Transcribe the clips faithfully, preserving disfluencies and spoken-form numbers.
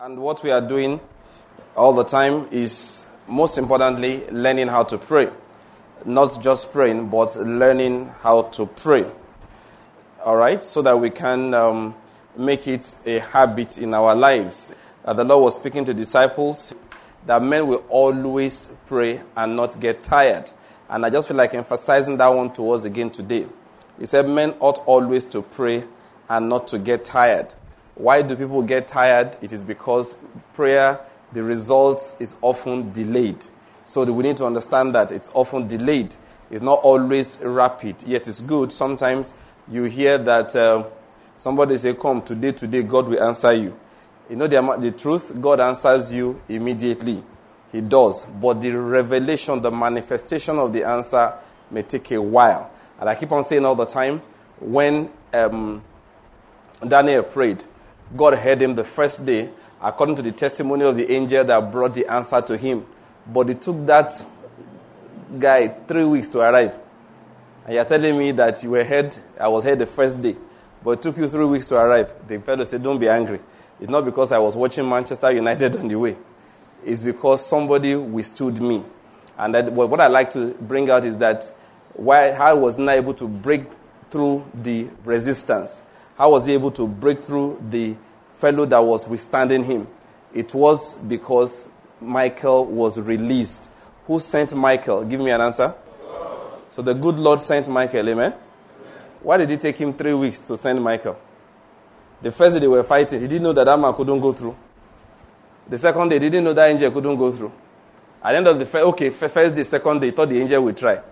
And what we are doing all the time is, most importantly, learning how to pray. Not just praying, but learning how to pray. All right? So that we can um, make it a habit in our lives. Uh, the Lord was speaking to disciples that men will always pray and not get tired. And I just feel like emphasizing that one to us again today. He said men ought always to pray and not to get tired. Why do people get tired? It is because prayer, the result is often delayed. So we need to understand that it's often delayed. It's not always rapid, yet it's good. Sometimes you hear that uh, somebody say, come, today, today, God will answer you. You know the, the truth? God answers you immediately. He does. But the revelation, the manifestation of the answer may take a while. And I keep on saying all the time, when um, Daniel prayed, God heard him the first day, according to the testimony of the angel that brought the answer to him. But it took that guy three weeks to arrive. And you're telling me that you were heard, I was heard the first day, but it took you three weeks to arrive. The fellow said, don't be angry. It's not because I was watching Manchester United on the way. It's because somebody withstood me. And that, what I like to bring out is that why I was not able to break through the resistance. How was he able to break through the fellow that was withstanding him? It was because Michael was released. Who sent Michael? Give me an answer. God. So the good Lord sent Michael, amen? Amen? Why did it take him three weeks to send Michael? The first day they were fighting, he didn't know that that man couldn't go through. The second day, he didn't know that angel couldn't go through. At the end of the first, okay, first day, second day, he thought the angel would try.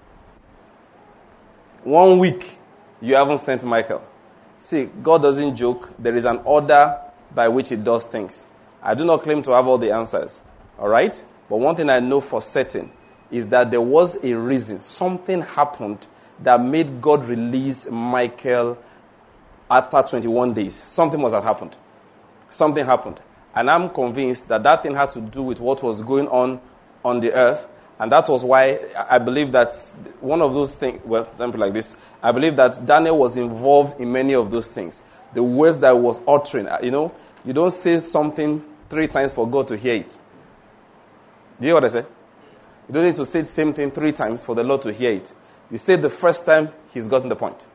One week, you haven't sent Michael. See, God doesn't joke. There is an order by which he does things. I do not claim to have all the answers. All right? But one thing I know for certain is that there was a reason. Something happened that made God release Michael after twenty-one days. Something must have happened. Something happened. And I'm convinced that that thing had to do with what was going on on the earth. And that was why I believe that one of those things, well, something like this, I believe that Daniel was involved in many of those things. The words that he was uttering, you know, you don't say something three times for God to hear it. Do you hear what I say? You don't need to say the same thing three times for the Lord to hear it. You say the first time, he's gotten the point.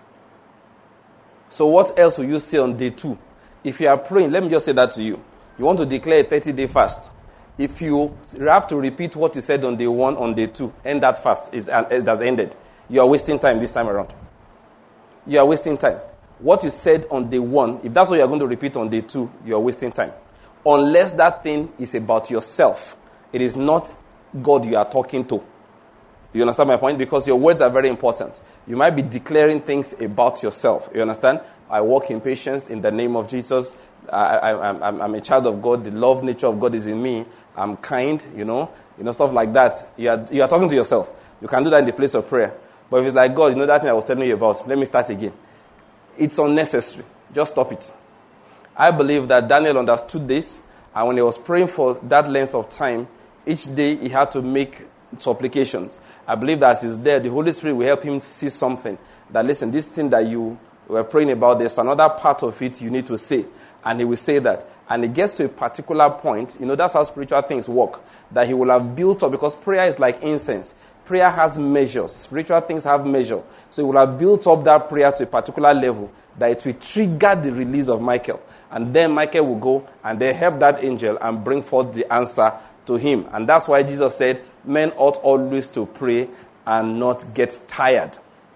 So what else will you say on day two? If you are praying, let me just say that to you. You want to declare a thirty-day fast. If you have to repeat what you said on day one, on day two, end that fast, is it has ended. You are wasting time this time around. You are wasting time. What you said on day one, if that's what you are going to repeat on day two, you are wasting time. Unless that thing is about yourself. It is not God you are talking to. You understand my point? Because your words are very important. You might be declaring things about yourself. You understand? I walk in patience in the name of Jesus. I, I, I'm, I'm a child of God. The love nature of God is in me. I'm kind, you know, you know, stuff like that. You are, you are talking to yourself. You can do that in the place of prayer. But if it's like, God, you know that thing I was telling you about, let me start again. It's unnecessary. Just stop it. I believe that Daniel understood this, and when he was praying for that length of time, each day he had to make supplications. I believe that as he's there, the Holy Spirit will help him see something. That, listen, this thing that you were praying about, there's another part of it you need to say. And he will say that. And it gets to a particular point. You know, that's how spiritual things work. That he will have built up. Because prayer is like incense. Prayer has measures. Spiritual things have measure. So he will have built up that prayer to a particular level. That it will trigger the release of Michael. And then Michael will go and they help that angel and bring forth the answer to him. And that's why Jesus said, men ought always to pray and not get tired.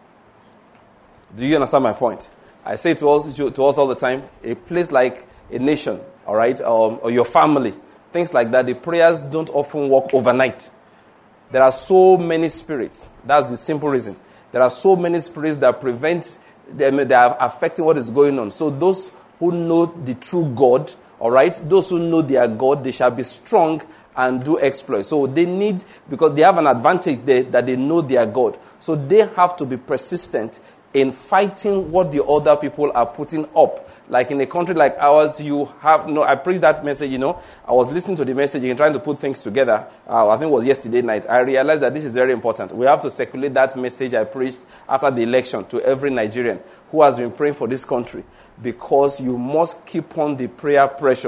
Do you understand my point? I say to us, to us all the time, a place like a nation, all right, um, or your family, things like that, the prayers don't often work overnight. There are so many spirits. That's the simple reason. There are so many spirits that prevent, them, they are affecting what is going on. So those who know the true God, all right, those who know their God, they shall be strong and do exploits. So they need, because they have an advantage there that they know their God. So they have to be persistent in fighting what the other people are putting up. Like in a country like ours, you have, no, I preached that message, you know, I was listening to the message and trying to put things together. Uh, I think it was yesterday night. I realized that this is very important. We have to circulate that message I preached after the election to every Nigerian who has been praying for this country, because you must keep on the prayer pressure.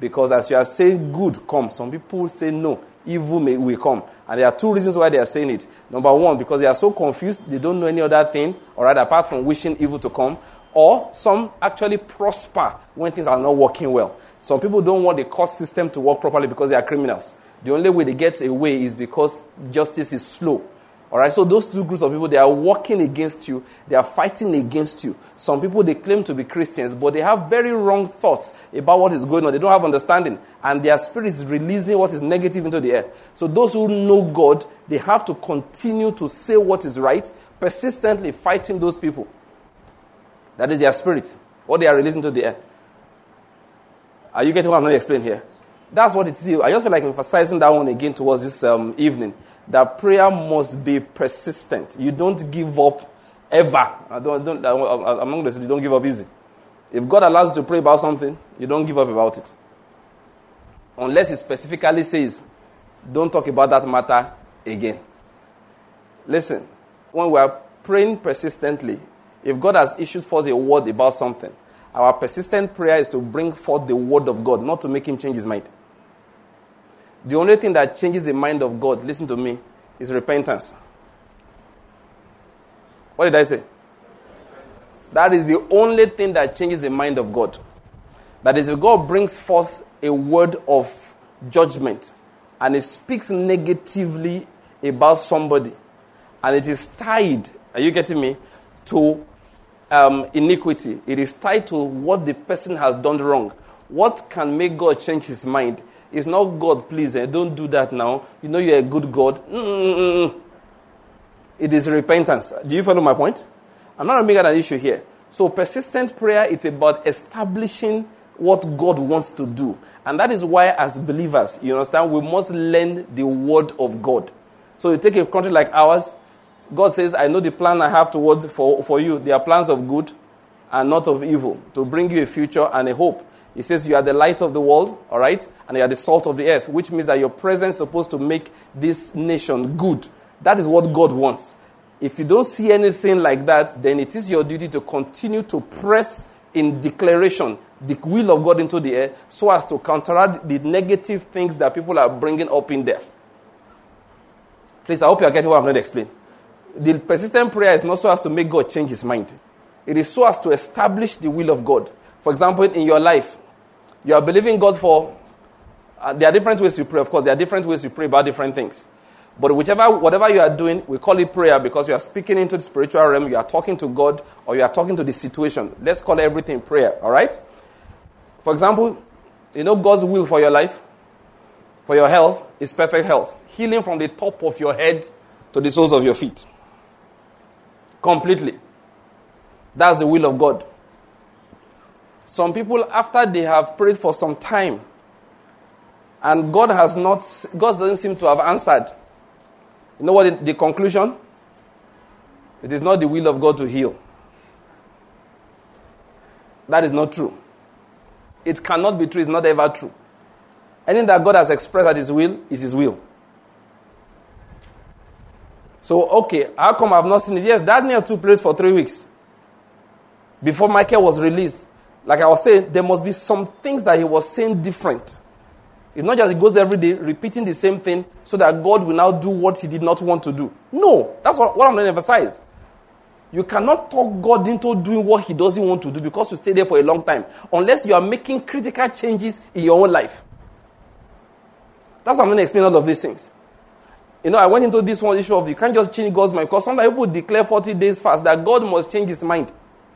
Because as you are saying good, come. Some people say no, evil may will come. And there are two reasons why they are saying it. Number one, because they are so confused, they don't know any other thing, or rather apart from wishing evil to come. Or some actually prosper when things are not working well. Some people don't want the court system to work properly because they are criminals. The only way they get away is because justice is slow. All right, so those two groups of people, they are working against you. They are fighting against you. Some people, they claim to be Christians, but they have very wrong thoughts about what is going on. They don't have understanding. And their spirit is releasing what is negative into the air. So those who know God, they have to continue to say what is right, persistently fighting those people. That is their spirit, what they are releasing to the air. Are you getting what I'm going to explain here? That's what it is. I just feel like emphasizing that one again towards this um, evening. That prayer must be persistent. You don't give up ever. I don't, don't, I'm not going to say you don't give up easy. If God allows you to pray about something, you don't give up about it. Unless He specifically says, don't talk about that matter again. Listen, when we are praying persistently, if God has issues for the word about something, our persistent prayer is to bring forth the word of God, not to make Him change His mind. The only thing that changes the mind of God, listen to me, is repentance. What did I say? That is the only thing that changes the mind of God. That is, if God brings forth a word of judgment and He speaks negatively about somebody, and it is tied, are you getting me, to um, iniquity. It is tied to what the person has done wrong. What can make God change His mind? It's not, God, please, eh, don't do that now. You know you're a good God. Mm-mm-mm. It is repentance. Do you follow my point? I'm not making an issue here. So persistent prayer, it's about establishing what God wants to do. And that is why as believers, you understand, we must learn the word of God. So you take a country like ours, God says, I know the plan I have towards for, for you. They are plans of good and not of evil, to bring you a future and a hope. He says you are the light of the world, all right? And you are the salt of the earth, which means that your presence is supposed to make this nation good. That is what God wants. If you don't see anything like that, then it is your duty to continue to press in declaration the will of God into the air so as to counteract the negative things that people are bringing up in there. Please, I hope you are getting what I'm going to explain. The persistent prayer is not so as to make God change His mind. It is so as to establish the will of God. For example, in your life, you are believing God for, uh, there are different ways you pray, of course, there are different ways you pray about different things. But whichever, whatever you are doing, we call it prayer because you are speaking into the spiritual realm, you are talking to God, or you are talking to the situation. Let's call everything prayer, all right? For example, you know God's will for your life, for your health, is perfect health. Healing from the top of your head to the soles of your feet. Completely. That's the will of God. Some people, after they have prayed for some time, and God has not, God doesn't seem to have answered. You know what the, the conclusion? It is not the will of God to heal. That is not true. It cannot be true. It's not ever true. Anything that God has expressed at His will is His will. So, okay, how come I've not seen it? Yes, Daniel took place for three weeks before Michael was released. Like I was saying, there must be some things that he was saying different. It's not just he goes every day repeating the same thing so that God will now do what He did not want to do. No, that's what, what I'm going to emphasize. You cannot talk God into doing what He doesn't want to do because you stay there for a long time, unless you are making critical changes in your own life. That's how I'm going to explain all of these things. You know, I went into this one issue of you can't just change God's mind, because sometimes people declare forty days fast that God must change His mind.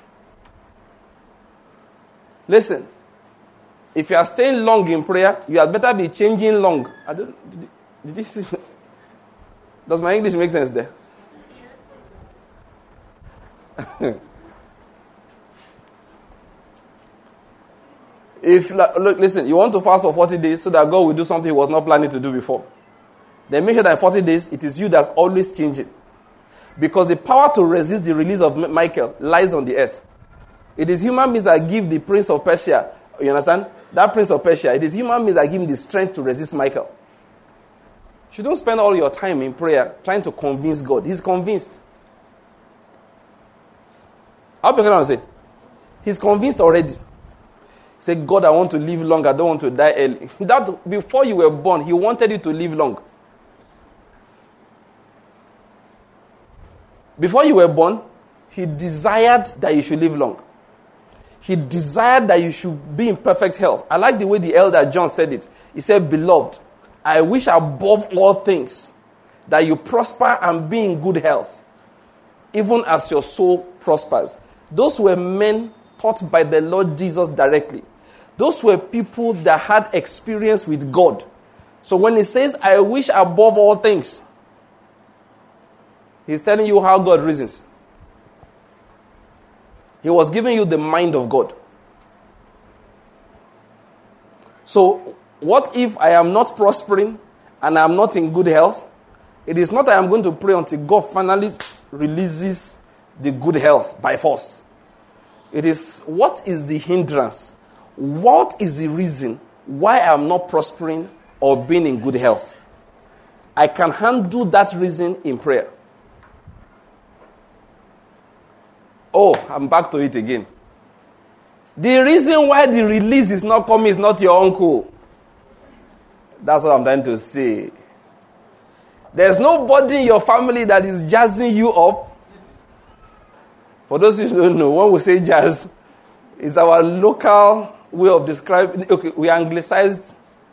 Listen, if you are staying long in prayer, you had better be changing long. I don't, did, did this, does my English make sense there? If, look, listen, you want to fast for forty days so that God will do something He was not planning to do before. Then make sure that in forty days, it is you that's always changing. Because the power to resist the release of Michael lies on the earth. It is human beings that give the prince of Persia, you understand? That prince of Persia, it is human beings that give him the strength to resist Michael. You don't spend all your time in prayer trying to convince God. He's convinced. How can I say? He's convinced already. Say, God, I want to live long. I don't want to die early. That before you were born, he wanted you to live long. Before you were born, he desired that you should live long. He desired that you should be in perfect health. I like the way the elder John said it. He said, beloved, I wish above all things that you prosper and be in good health, even as your soul prospers. Those were men taught by the Lord Jesus directly. Those were people that had experience with God. So when he says, I wish above all things, he's telling you how God reasons. He was giving you the mind of God. So, what if I am not prospering and I am not in good health? It is not that I am going to pray until God finally releases the good health by force. It is, what is the hindrance? What is the reason why I am not prospering or being in good health? I can handle that reason in prayer. Oh, I'm back to it again. The reason why the release is not coming is not your uncle. That's what I'm trying to say. There's nobody in your family that is jazzing you up. For those who don't know, when we say jazz, it's our local way of describing. Okay, we anglicized.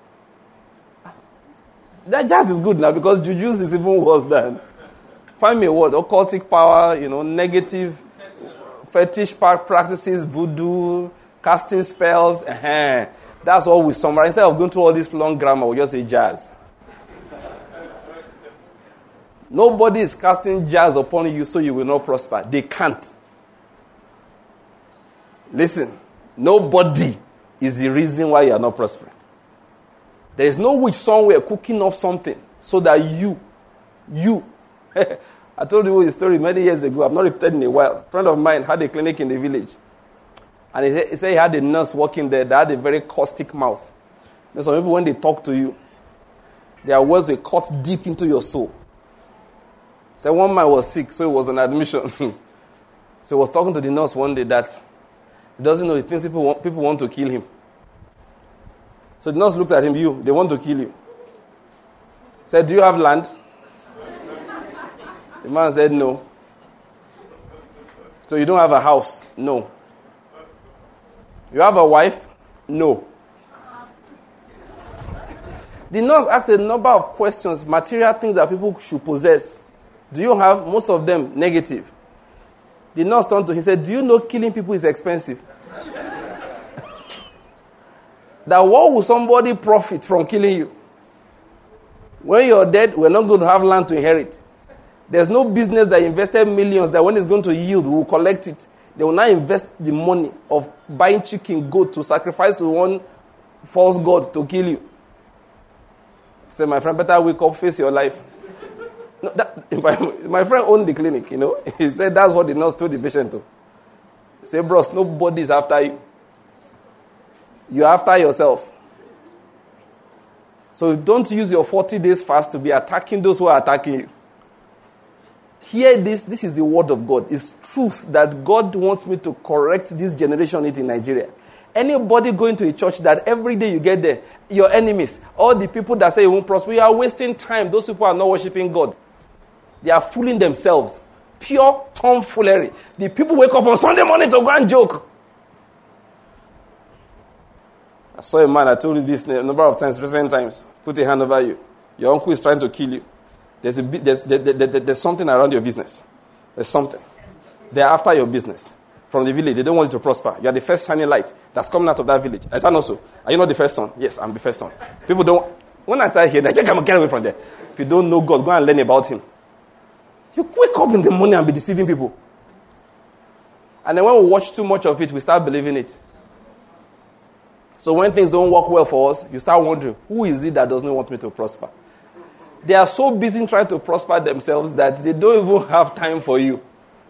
That jazz is good now because juju is even worse than. Find me a word: occultic power, you know, negative. Fetish practices, voodoo, casting spells. Uh-huh. That's all we summarize. Instead of going through all this long grammar, we just say jazz. Nobody is casting jazz upon you so you will not prosper. They can't. Listen, nobody is the reason why you are not prospering. There is no witch somewhere cooking up something so that you, you, I told you a story many years ago. I've not repeated in a while. A friend of mine had a clinic in the village. And he said he, said he had a nurse working there that had a very caustic mouth. And some people, when they talk to you, their words will cut deep into your soul. So one man was sick, so he was on admission. So he was talking to the nurse one day that he doesn't know, he thinks people want, people want to kill him. So the nurse looked at him, you, they want to kill you. He said, do you have land? The man said, no. So you don't have a house? No. You have a wife? No. The nurse asked a number of questions, material things that people should possess. Do you have? Most of them negative. The nurse turned to him and said, do you know killing people is expensive? That what will somebody profit from killing you? When you're dead, we're not going to have land to inherit. There's no business that invested millions that when it's going to yield, we will collect it. They will now invest the money of buying chicken, goat to sacrifice to one false god to kill you. Say, my friend, better wake up, face your life. No, that, my, my friend owned the clinic, you know. He said that's what the nurse told the patient to. Say, bros, nobody is after you. You're after yourself. So don't use your forty days fast to be attacking those who are attacking you. Hear this, this is the word of God. It's truth that God wants me to correct this generation in Nigeria. Anybody going to a church that every day you get there, your enemies, all the people that say you won't prosper, you are wasting time. Those people are not worshiping God. They are fooling themselves. Pure tomfoolery. The people wake up on Sunday morning to go and joke. I saw a man, I told you this a number of times, recent times. Put a hand over you. Your uncle is trying to kill you. There's, a, there's, there, there, there, there's something around your business. There's something. They're after your business. From the village, they don't want you to prosper. You are the first shining light that's coming out of that village. Is that not so? Are you not the first son? Yes, I'm the first son. People don't... When I start hearing that, I can't get away from there. If you don't know God, go and learn about him. You wake up in the morning and be deceiving people. And then when we watch too much of it, we start believing it. So when things don't work well for us, you start wondering, who is it that doesn't want me to prosper? They are so busy trying to prosper themselves that they don't even have time for you.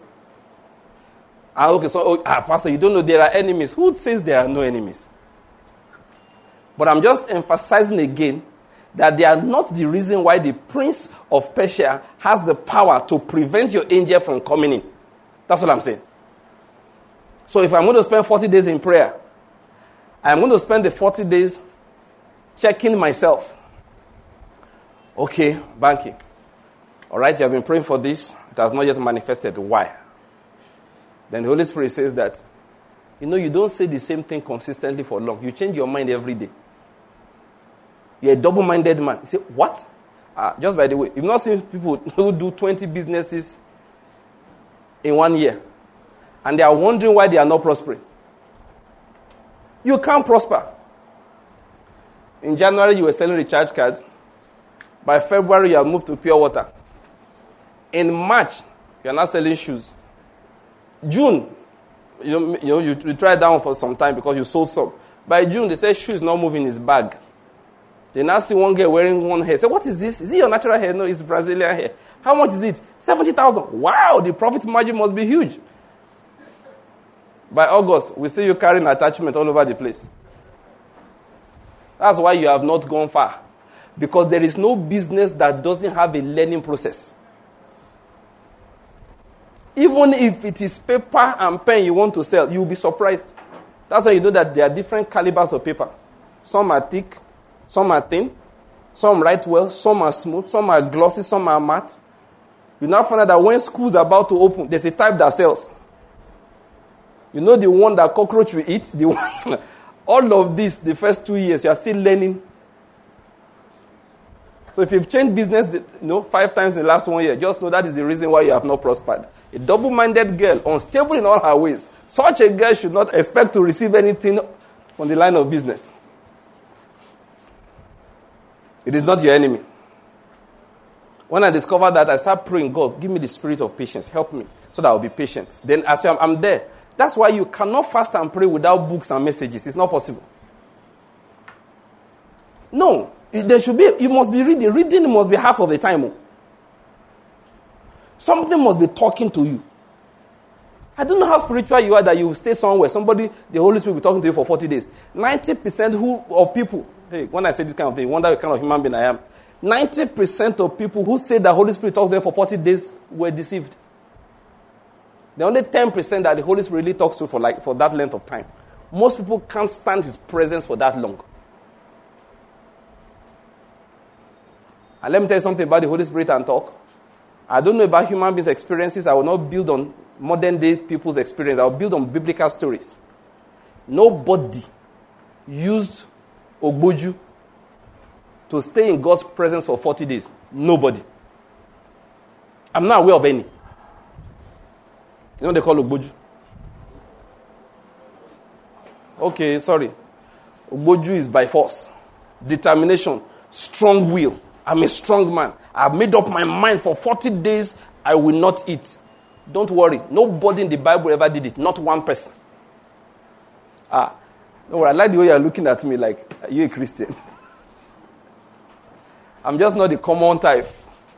Ah, okay, so, oh, ah, Pastor, you don't know there are enemies. Who says there are no enemies? But I'm just emphasizing again that they are not the reason why the prince of Persia has the power to prevent your angel from coming in. That's what I'm saying. So if I'm going to spend forty days in prayer, I'm going to spend the forty days checking myself. Okay, Banky. All right, you have been praying for this. It has not yet manifested. Why? Then the Holy Spirit says that, you know, you don't say the same thing consistently for long. You change your mind every day. You're a double-minded man. You say, what? Ah, just by the way, you've not seen people who do twenty businesses in one year, and they are wondering why they are not prospering. You can't prosper. In January, you were selling recharge cards. By February, you have moved to pure water. In March, you are not selling shoes. June, you know, you, know, you, you tried that one for some time because you sold some. By June, they say shoe is not moving in his bag. They now see one girl wearing one hair. Say, what is this? Is it your natural hair? No, it's Brazilian hair. How much is it? seventy thousand. Wow, the profit margin must be huge. By August, we see you carrying attachment all over the place. That's why you have not gone far. Because there is no business that doesn't have a learning process. Even if it is paper and pen you want to sell, you'll be surprised. That's why you know that there are different calibers of paper. Some are thick, some are thin, some write well, some are smooth, some are glossy, some are matte. You now find out that when school's about to open, there's a type that sells. You know the one that cockroach will eat? The one, all of this, the first two years, you are still learning. So if you've changed business, you know, five times in the last one year, just know that is the reason why you have not prospered. A double-minded girl, unstable in all her ways. Such a girl should not expect to receive anything on the line of business. It is not your enemy. When I discovered that, I start praying, God, give me the spirit of patience. Help me so that I'll be patient. Then as I'm, I'm there. That's why you cannot fast and pray without books and messages. It's not possible. No. There should be, you must be reading. Reading must be half of the time. Something must be talking to you. I don't know how spiritual you are that you stay somewhere. Somebody, the Holy Spirit will be talking to you for forty days. ninety percent who, of people, hey, when I say this kind of thing, you wonder what kind of human being I am. ninety percent of people who say the Holy Spirit talks to them for forty days were deceived. The only ten percent that the Holy Spirit really talks to for, like, for that length of time. Most people can't stand his presence for that long. And let me tell you something about the Holy Spirit and talk. I don't know about human beings' experiences. I will not build on modern day people's experience. I will build on biblical stories. Nobody used Ogboju to stay in God's presence for forty days. Nobody. I'm not aware of any. You know what they call Ogboju? Okay, sorry. Ogboju is by force, determination, strong will. I'm a strong man. I've made up my mind for forty days I will not eat. Don't worry. Nobody in the Bible ever did it. Not one person. Ah, no, I like the way you're looking at me like, are you a Christian? I'm just not the common type.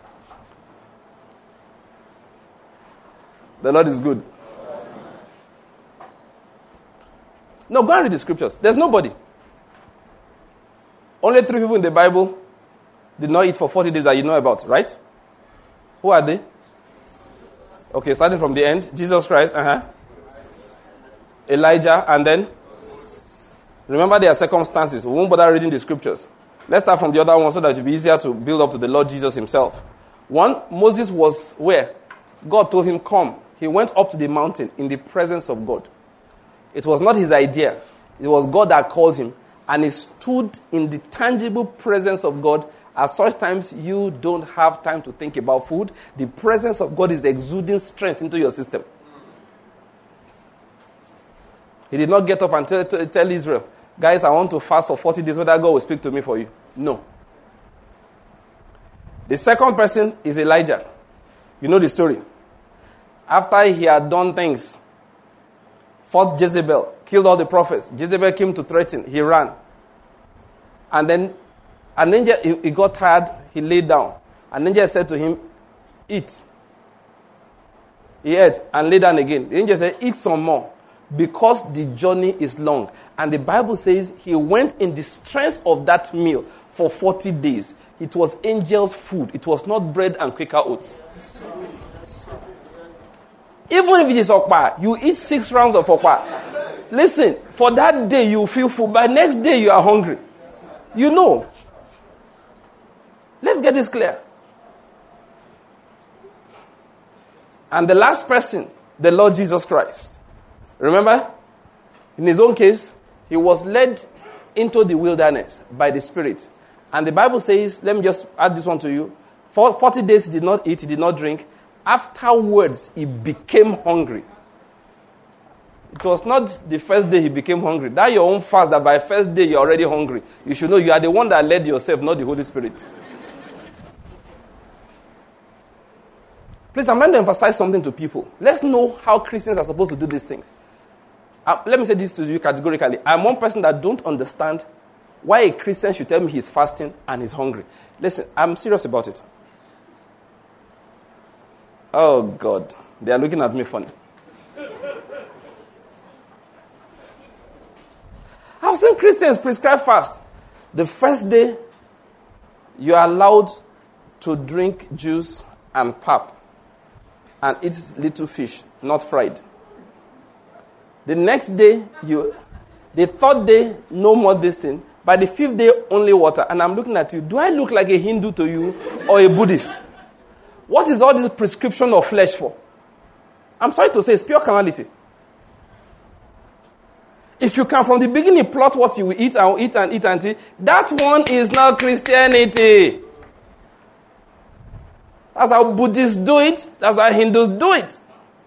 The Lord is good. No, go and read the scriptures. There's nobody. Only three people in the Bible did not eat for forty days that you know about, right? Who are they? Okay, starting from the end. Jesus Christ, uh-huh. Elijah, and then? Remember their circumstances. We won't bother reading the scriptures. Let's start from the other one so that it will be easier to build up to the Lord Jesus himself. One, Moses was where? God told him, come. He went up to the mountain in the presence of God. It was not his idea. It was God that called him. And he stood in the tangible presence of God. At such times, you don't have time to think about food. The presence of God is exuding strength into your system. He did not get up and tell, tell Israel, guys, I want to fast for forty days, whether God will speak to me for you. No. The second person is Elijah. You know the story. After he had done things, fought Jezebel, killed all the prophets. Jezebel came to threaten. He ran. And then an angel, he, he got tired, he laid down. An angel said to him, eat. He ate and lay down again. The angel said, eat some more, because the journey is long. And the Bible says he went in the strength of that meal for forty days. It was angels' food. It was not bread and Quaker oats. Even if it is okpa, you eat six rounds of okpa. Listen, for that day you feel full. By next day you are hungry. You know. Let's get this clear. And the last person, the Lord Jesus Christ. Remember? In his own case, he was led into the wilderness by the Spirit. And the Bible says, let me just add this one to you. For forty days he did not eat, he did not drink. Afterwards, he became hungry. It was not the first day he became hungry. That your own fast, that by first day you're already hungry. You should know you are the one that led yourself, not the Holy Spirit. Please, I'm going to emphasize something to people. Let's know how Christians are supposed to do these things. Uh, let me say this to you categorically. I'm one person that don't understand why a Christian should tell me he's fasting and he's hungry. Listen, I'm serious about it. Oh, God. They are looking at me funny. I've seen Christians prescribe fast. The first day, you are allowed to drink juice and pap and eat little fish, not fried. The next day, you, the third day, no more this thing. By the fifth day, only water. And I'm looking at you. Do I look like a Hindu to you or a Buddhist? What is all this prescription of flesh for? I'm sorry to say, it's pure carnality. If you can from the beginning plot what you will eat and eat and eat and eat, that one is not Christianity. That's how Buddhists do it. That's how Hindus do it.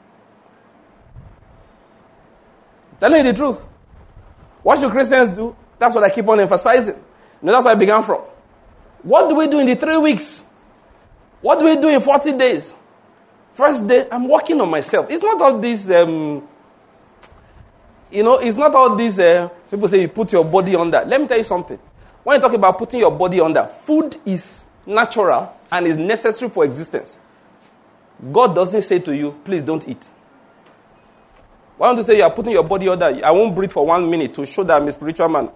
Telling you the truth. What should Christians do? That's what I keep on emphasizing. You know, that's where I began from. What do we do in the three weeks? What do we do in forty days? First day, I'm working on myself. It's not all this, um, you know, it's not all this, uh, people say you put your body under. Let me tell you something. When you talk about putting your body under, food is natural and is necessary for existence. God doesn't say to you, please don't eat. Why don't you say you are putting your body under? I won't breathe for one minute to show that I'm a spiritual man.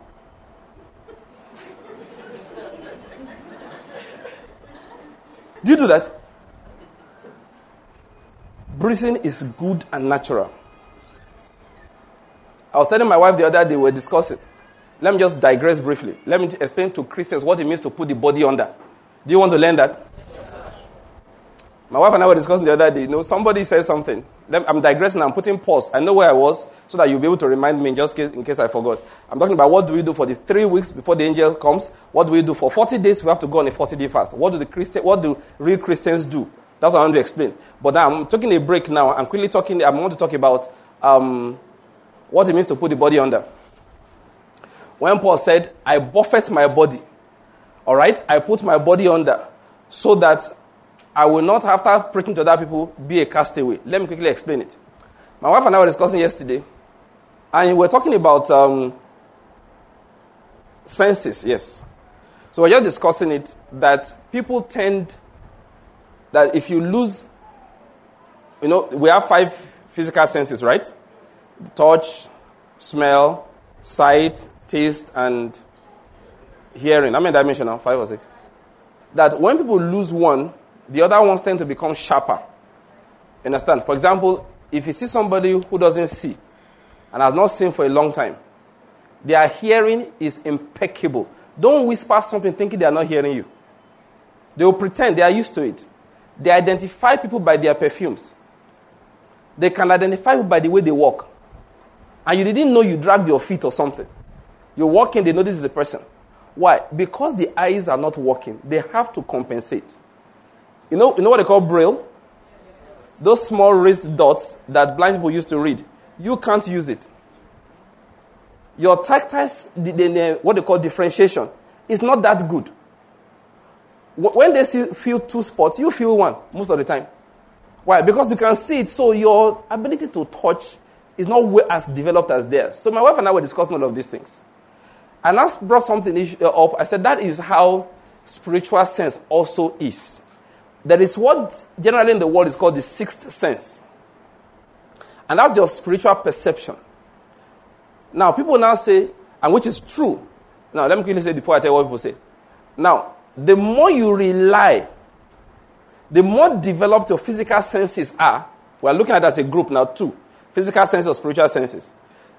Do you do that? Breathing is good and natural. I was telling my wife the other day, we were discussing. Let me just digress briefly. Let me explain to Christians what it means to put the body under. Do you want to learn that? My wife and I were discussing the other day. You know, somebody said something. I'm digressing. I'm putting pause. I know where I was so that you'll be able to remind me just in case I forgot. I'm talking about what do we do for the three weeks before the angel comes. What do we do for forty days? We have to go on a forty-day fast. What do the Christian? What do real Christians do? That's what I want to explain. But now I'm taking a break now. I'm quickly talking. I want to talk about um, what it means to put the body under. When Paul said, "I buffet my body," all right, I put my body under so that I will not, after preaching to other people, be a castaway. Let me quickly explain it. My wife and I were discussing yesterday, and we were talking about um, senses, yes. So we're just discussing it, that people tend, that if you lose, you know, we have five physical senses, right? Touch, smell, sight, taste, and hearing. How many dimensions now? Five or six? That when people lose one, the other ones tend to become sharper. Understand? For example, if you see somebody who doesn't see and has not seen for a long time, their hearing is impeccable. Don't whisper something thinking they are not hearing you. They will pretend they are used to it. They identify people by their perfumes. They can identify people by the way they walk. And you didn't know you dragged your feet or something. You walk in, they know this is a person. Why? Because the eyes are not working. They have to compensate. You know, you know what they call braille? Those small raised dots that blind people used to read. You can't use it. Your tactile, the, the, what they call differentiation, is not that good. When they see, feel two spots, you feel one most of the time. Why? Because you can see it, so your ability to touch is not as developed as theirs. So my wife and I were discussing all of these things. And I brought something up. I said that is how spiritual sense also is. There is what generally in the world is called the sixth sense. And that's your spiritual perception. Now, people now say, and which is true. Now, let me quickly say before I tell you what people say. Now, the more you rely, the more developed your physical senses are. We're looking at it as a group now, two. Physical senses or spiritual senses.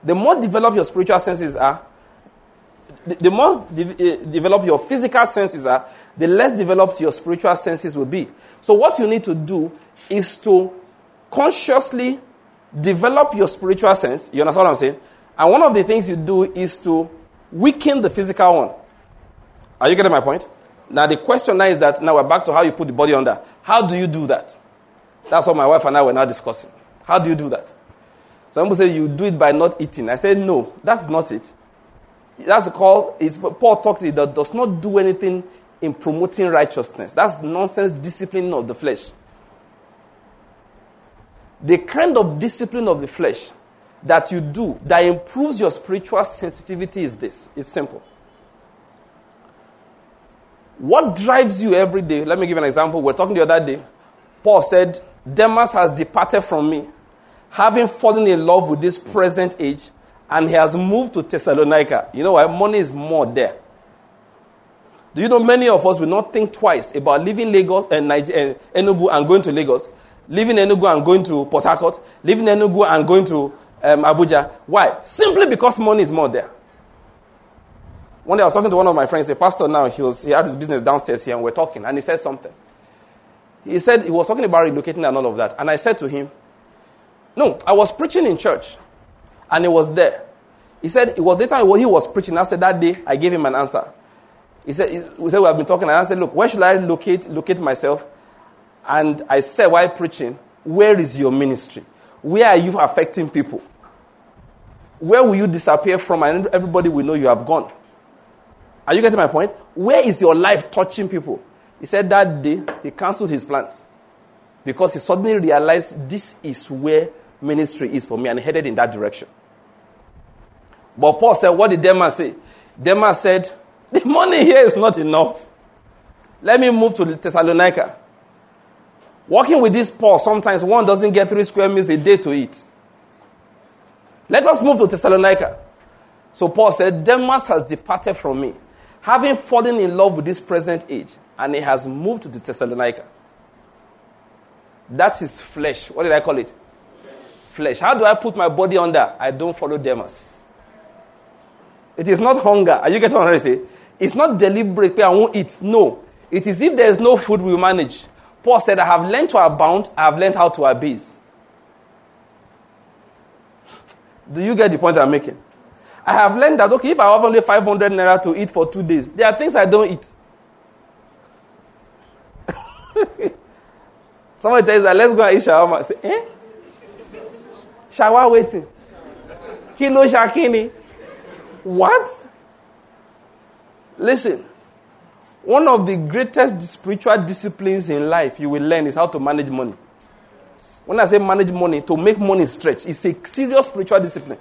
The more developed your spiritual senses are, the, the more de- uh, developed your physical senses are, the less developed your spiritual senses will be. So what you need to do is to consciously develop your spiritual sense. You understand what I'm saying? And one of the things you do is to weaken the physical one. Are you getting my point? Now the question now is that, now we're back to how you put the body under. How do you do that? That's what my wife and I were now discussing. How do you do that? Some people say you do it by not eating. I said, no, that's not it. That's called, it's, Paul talked it that does not do anything in promoting righteousness. That's nonsense discipline of the flesh. The kind of discipline of the flesh that you do that improves your spiritual sensitivity is this. It's simple. What drives you every day? Let me give you an example. We're talking the other day. Paul said, Demas has departed from me, having fallen in love with this present age, and he has moved to Thessalonica. You know why? Money is more there. Do you know many of us will not think twice about leaving Lagos and Niger- Enugu and going to Lagos, leaving Enugu and going to Port Harcourt, leaving Enugu and going to um, Abuja. Why? Simply because money is more there. One day I was talking to one of my friends, a pastor now, he was he had his business downstairs here and we're talking, and he said something. He said, he was talking about relocating and all of that. And I said to him, no, I was preaching in church, and he was there. He said, it was later when he was preaching. I said, that day, I gave him an answer. He said, we said, we have been talking, and I said, look, where should I locate, locate myself? And I said, while preaching, where is your ministry? Where are you affecting people? Where will you disappear from and everybody will know you have gone? Are you getting my point? Where is your life touching people? He said that day, he canceled his plans. Because he suddenly realized this is where ministry is for me, and he headed in that direction. But Paul said, what did Demas say? Demas said, the money here is not enough. Let me move to Thessalonica. Working with this Paul, sometimes one doesn't get three square meals a day to eat. Let us move to Thessalonica. So Paul said, Demas has departed from me, having fallen in love with this present age, and he has moved to the Thessalonica. That's his flesh. What did I call it? Flesh. Flesh. How do I put my body under? I don't follow Demas. It is not hunger. Are you getting what I'm trying to say? It's not deliberate. I won't eat. No. It is if there is no food, we manage. Paul said, I have learned to abound. I have learned how to abase. Do you get the point I'm making? I have learned that, okay, if I have only five hundred naira to eat for two days, there are things I don't eat. Somebody tells that, let's go and eat shawarma. I say, eh? Shawarma waiting. Kilo shakini. What? Listen. One of the greatest spiritual disciplines in life you will learn is how to manage money. When I say manage money, to make money stretch, it's a serious spiritual discipline.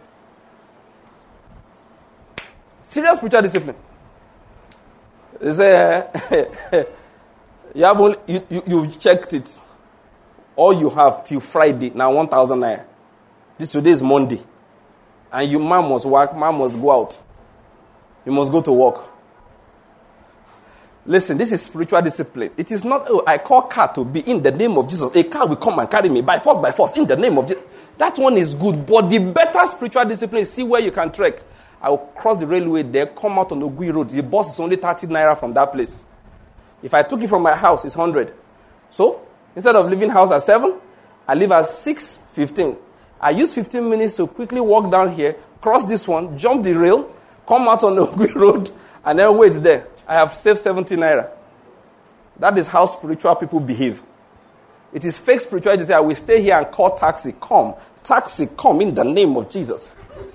Serious spiritual discipline. They say, you have only, you, you, you've checked it. All you have till Friday, now one thousand naira. This today is Monday. And your man must work, man must go out. You must go to work. Listen, this is spiritual discipline. It is not, oh, I call car to be in the name of Jesus. A car will come and carry me by force, by force, in the name of Jesus. That one is good. But the better spiritual discipline is see where you can trek. I will cross the railway there, come out on Ogui Road. The bus is only thirty naira from that place. If I took it from my house, it's one hundred. So, instead of leaving house at seven, I leave at six fifteen. I use fifteen minutes to quickly walk down here, cross this one, jump the rail, come out on Ogui Road, and then wait there. I have saved seventy naira. That is how spiritual people behave. It is fake spirituality to say, I will stay here and call taxi. Come. Taxi, come in the name of Jesus.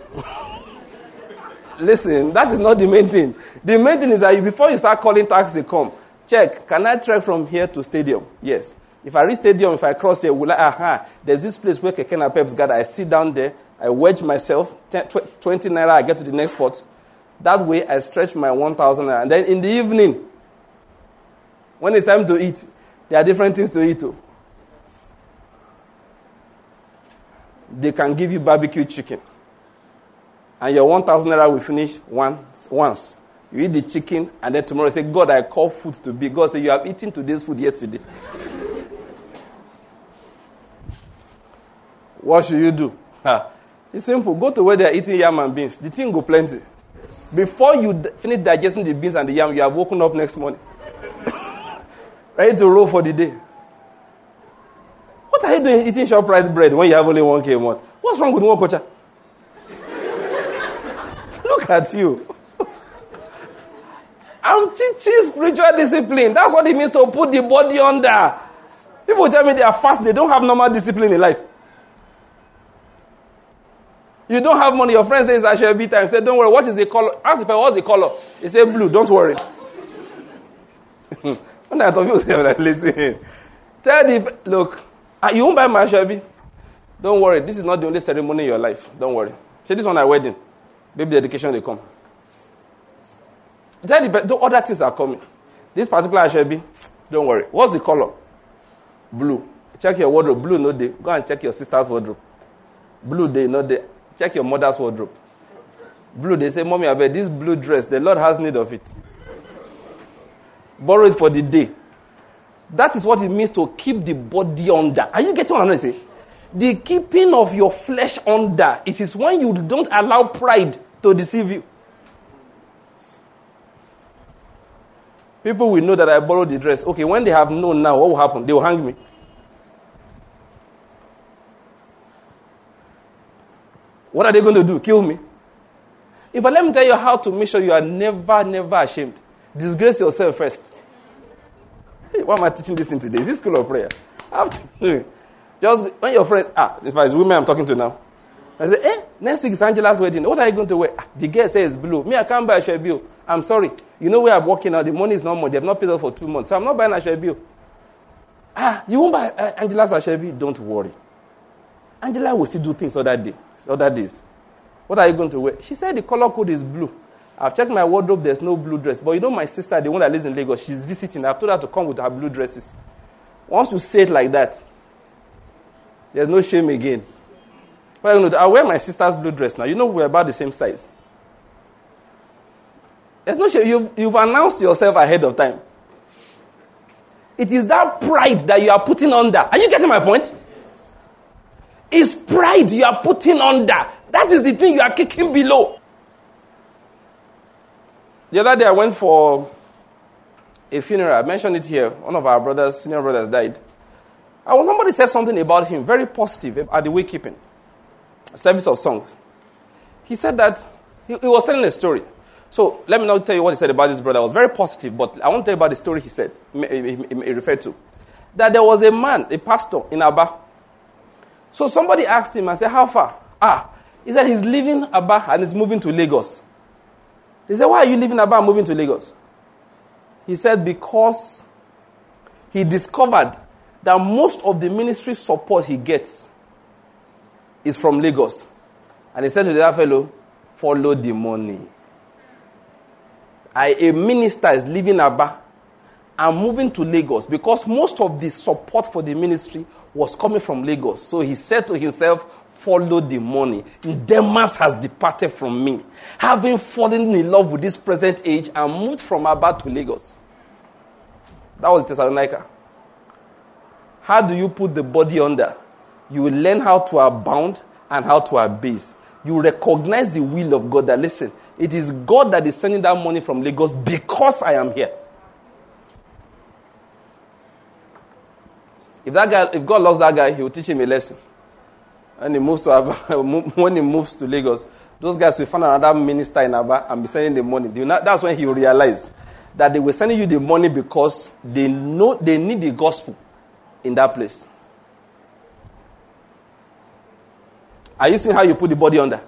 Listen, that is not the main thing. The main thing is that before you start calling taxi, come. Check. Can I trek from here to stadium? Yes. If I reach stadium, if I cross here, will I, aha, there's this place where Keke Napep's gather. I sit down there. I wedge myself. ten, twenty naira, I get to the next spot. That way, I stretch my one thousand naira. And then in the evening, when it's time to eat, there are different things to eat too. They can give you barbecue chicken. And your one thousand naira will finish once. once. You eat the chicken, and then tomorrow you say, God, I call food to be. God say, you have eaten today's food yesterday. What should you do? It's simple. Go to where they are eating yam and beans. The thing go plenty. Before you d- finish digesting the beans and the yam, you have woken up next morning. Ready to roll for the day. What are you doing eating ShopRite bread when you have only one K a month? What's wrong with one culture? Look at you. I'm teaching spiritual discipline. That's what it means to put the body under. People tell me they are fast, they don't have normal discipline in life. You don't have money, your friend says I shall be time. Say, don't worry, what is the color? Ask the person, what's the color? He say blue, don't worry. When I talk, people say, like, listen. Tell the, look, you won't buy my Shelby. Don't worry, this is not the only ceremony in your life. Don't worry. Say this one a wedding. Baby dedication, they come. Tell the, the other things are coming. This particular Shelby, don't worry. What's the color? Blue. Check your wardrobe. Blue, no day. Go and check your sister's wardrobe. Blue day, no day. Check your mother's wardrobe. Blue, they say, Mommy, I bet this blue dress, the Lord has need of it. Borrow it for the day. That is what it means to keep the body under. Are you getting what I'm saying? The keeping of your flesh under. It is when you don't allow pride to deceive you. People will know that I borrowed the dress. Okay, when they have known now, what will happen? They will hang me. What are they going to do? Kill me? If I let me tell you how to make sure you are never, never ashamed. Disgrace yourself first. Hey, why am I teaching this thing today? Is this school of prayer? Just when your friends, ah, this is women I'm talking to now. I say, eh, next week is Angela's wedding. What are you going to wear? Ah, the girl says blue. Me, I can't buy a Shelby. I'm sorry. You know where I'm working now. The money is not much. They have not paid us for two months. So I'm not buying a Shelby. Ah, you won't buy uh, Angela's Shelby? Don't worry. Angela will still do things other day, other days. What are you going to wear? She said the color code is blue. I've checked my wardrobe. There's no blue dress. But you know my sister, the one that lives in Lagos, she's visiting. I've told her to come with her blue dresses. Once you say it like that, there's no shame again. What are you going to do? I'll wear my sister's blue dress now. You know we're about the same size. There's no shame. You've, you've announced yourself ahead of time. It is that pride that you are putting under. Are you getting my point? It's pride you are putting under. That is the thing you are kicking below. The other day I went for a funeral. I mentioned it here. One of our brothers, senior brothers, died. And somebody said something about him, very positive, at the waykeeping service of songs. He said that he, he was telling a story. So let me not tell you what he said about this brother. It was very positive, but I want to tell you about the story he said, he, he, he referred to. That there was a man, a pastor in Aba. So somebody asked him and said, how far? Ah, he said he's leaving Aba and he's moving to Lagos. He said, why are you leaving Aba and moving to Lagos? He said, because he discovered that most of the ministry support he gets is from Lagos. And he said to the other fellow, follow the money. I, a minister is leaving Aba and moving to Lagos because most of the support for the ministry was coming from Lagos. So he said to himself, follow the money. Demas has departed from me, having fallen in love with this present age and moved from Aba to Lagos. That was Thessalonica. How do you put the body under? You will learn how to abound and how to abase. You recognize the will of God that, listen, it is God that is sending that money from Lagos because I am here. If that guy, if God loves that guy, he will teach him a lesson. And he moves to Aba, when he moves to Lagos, those guys will find another minister in Aba and be sending the money. That's when he will realize that they were sending you the money because they know they need the gospel in that place. Are you seeing how you put the body under?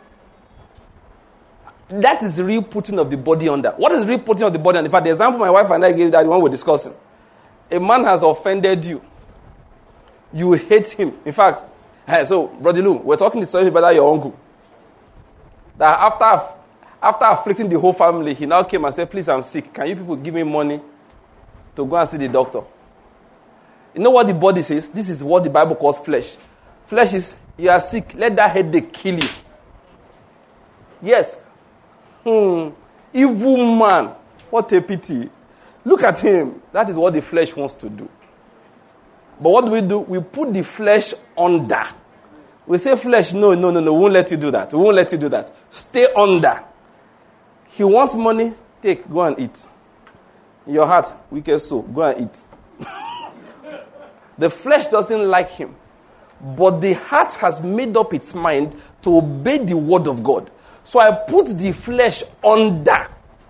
That is the real putting of the body under. What is the real putting of the body under? In fact, the example my wife and I gave, that the one we're discussing. A man has offended you. You hate him. In fact, hey, so, Brother Lou, we're talking to somebody about your uncle. That after, after afflicting the whole family, he now came and said, please, I'm sick. Can you people give me money to go and see the doctor? You know what the body says? This is what the Bible calls flesh. Flesh is, you are sick. Let that headache kill you. Yes. Hmm. Evil man. What a pity. Look at him. That is what the flesh wants to do. But what do we do? We put the flesh under. We say flesh, no, no, no, no, we won't let you do that. We won't let you do that. Stay under. He wants money, take, go and eat. Your heart, wicked soul, go and eat. The flesh doesn't like him. But the heart has made up its mind to obey the word of God. So I put the flesh under.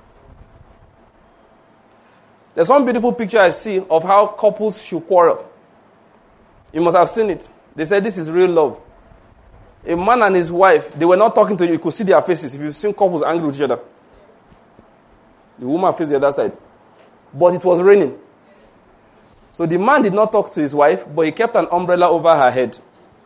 There's one beautiful picture I see of how couples should quarrel. You must have seen it. They said this is real love. A man and his wife, they were not talking to you. You could see their faces. If you've seen couples angry with each other. The woman faced the other side. But it was raining. So the man did not talk to his wife, but he kept an umbrella over her head.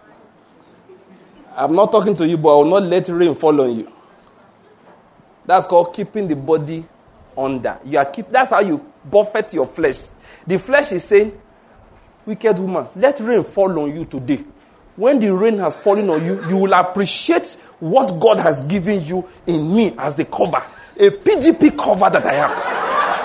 I'm not talking to you, but I will not let rain fall on you. That's called keeping the body under. You are keep. That's how you buffet your flesh. The flesh is saying, wicked woman, let rain fall on you today. When the rain has fallen on you, you will appreciate what God has given you in me as a cover. A P D P cover that I am.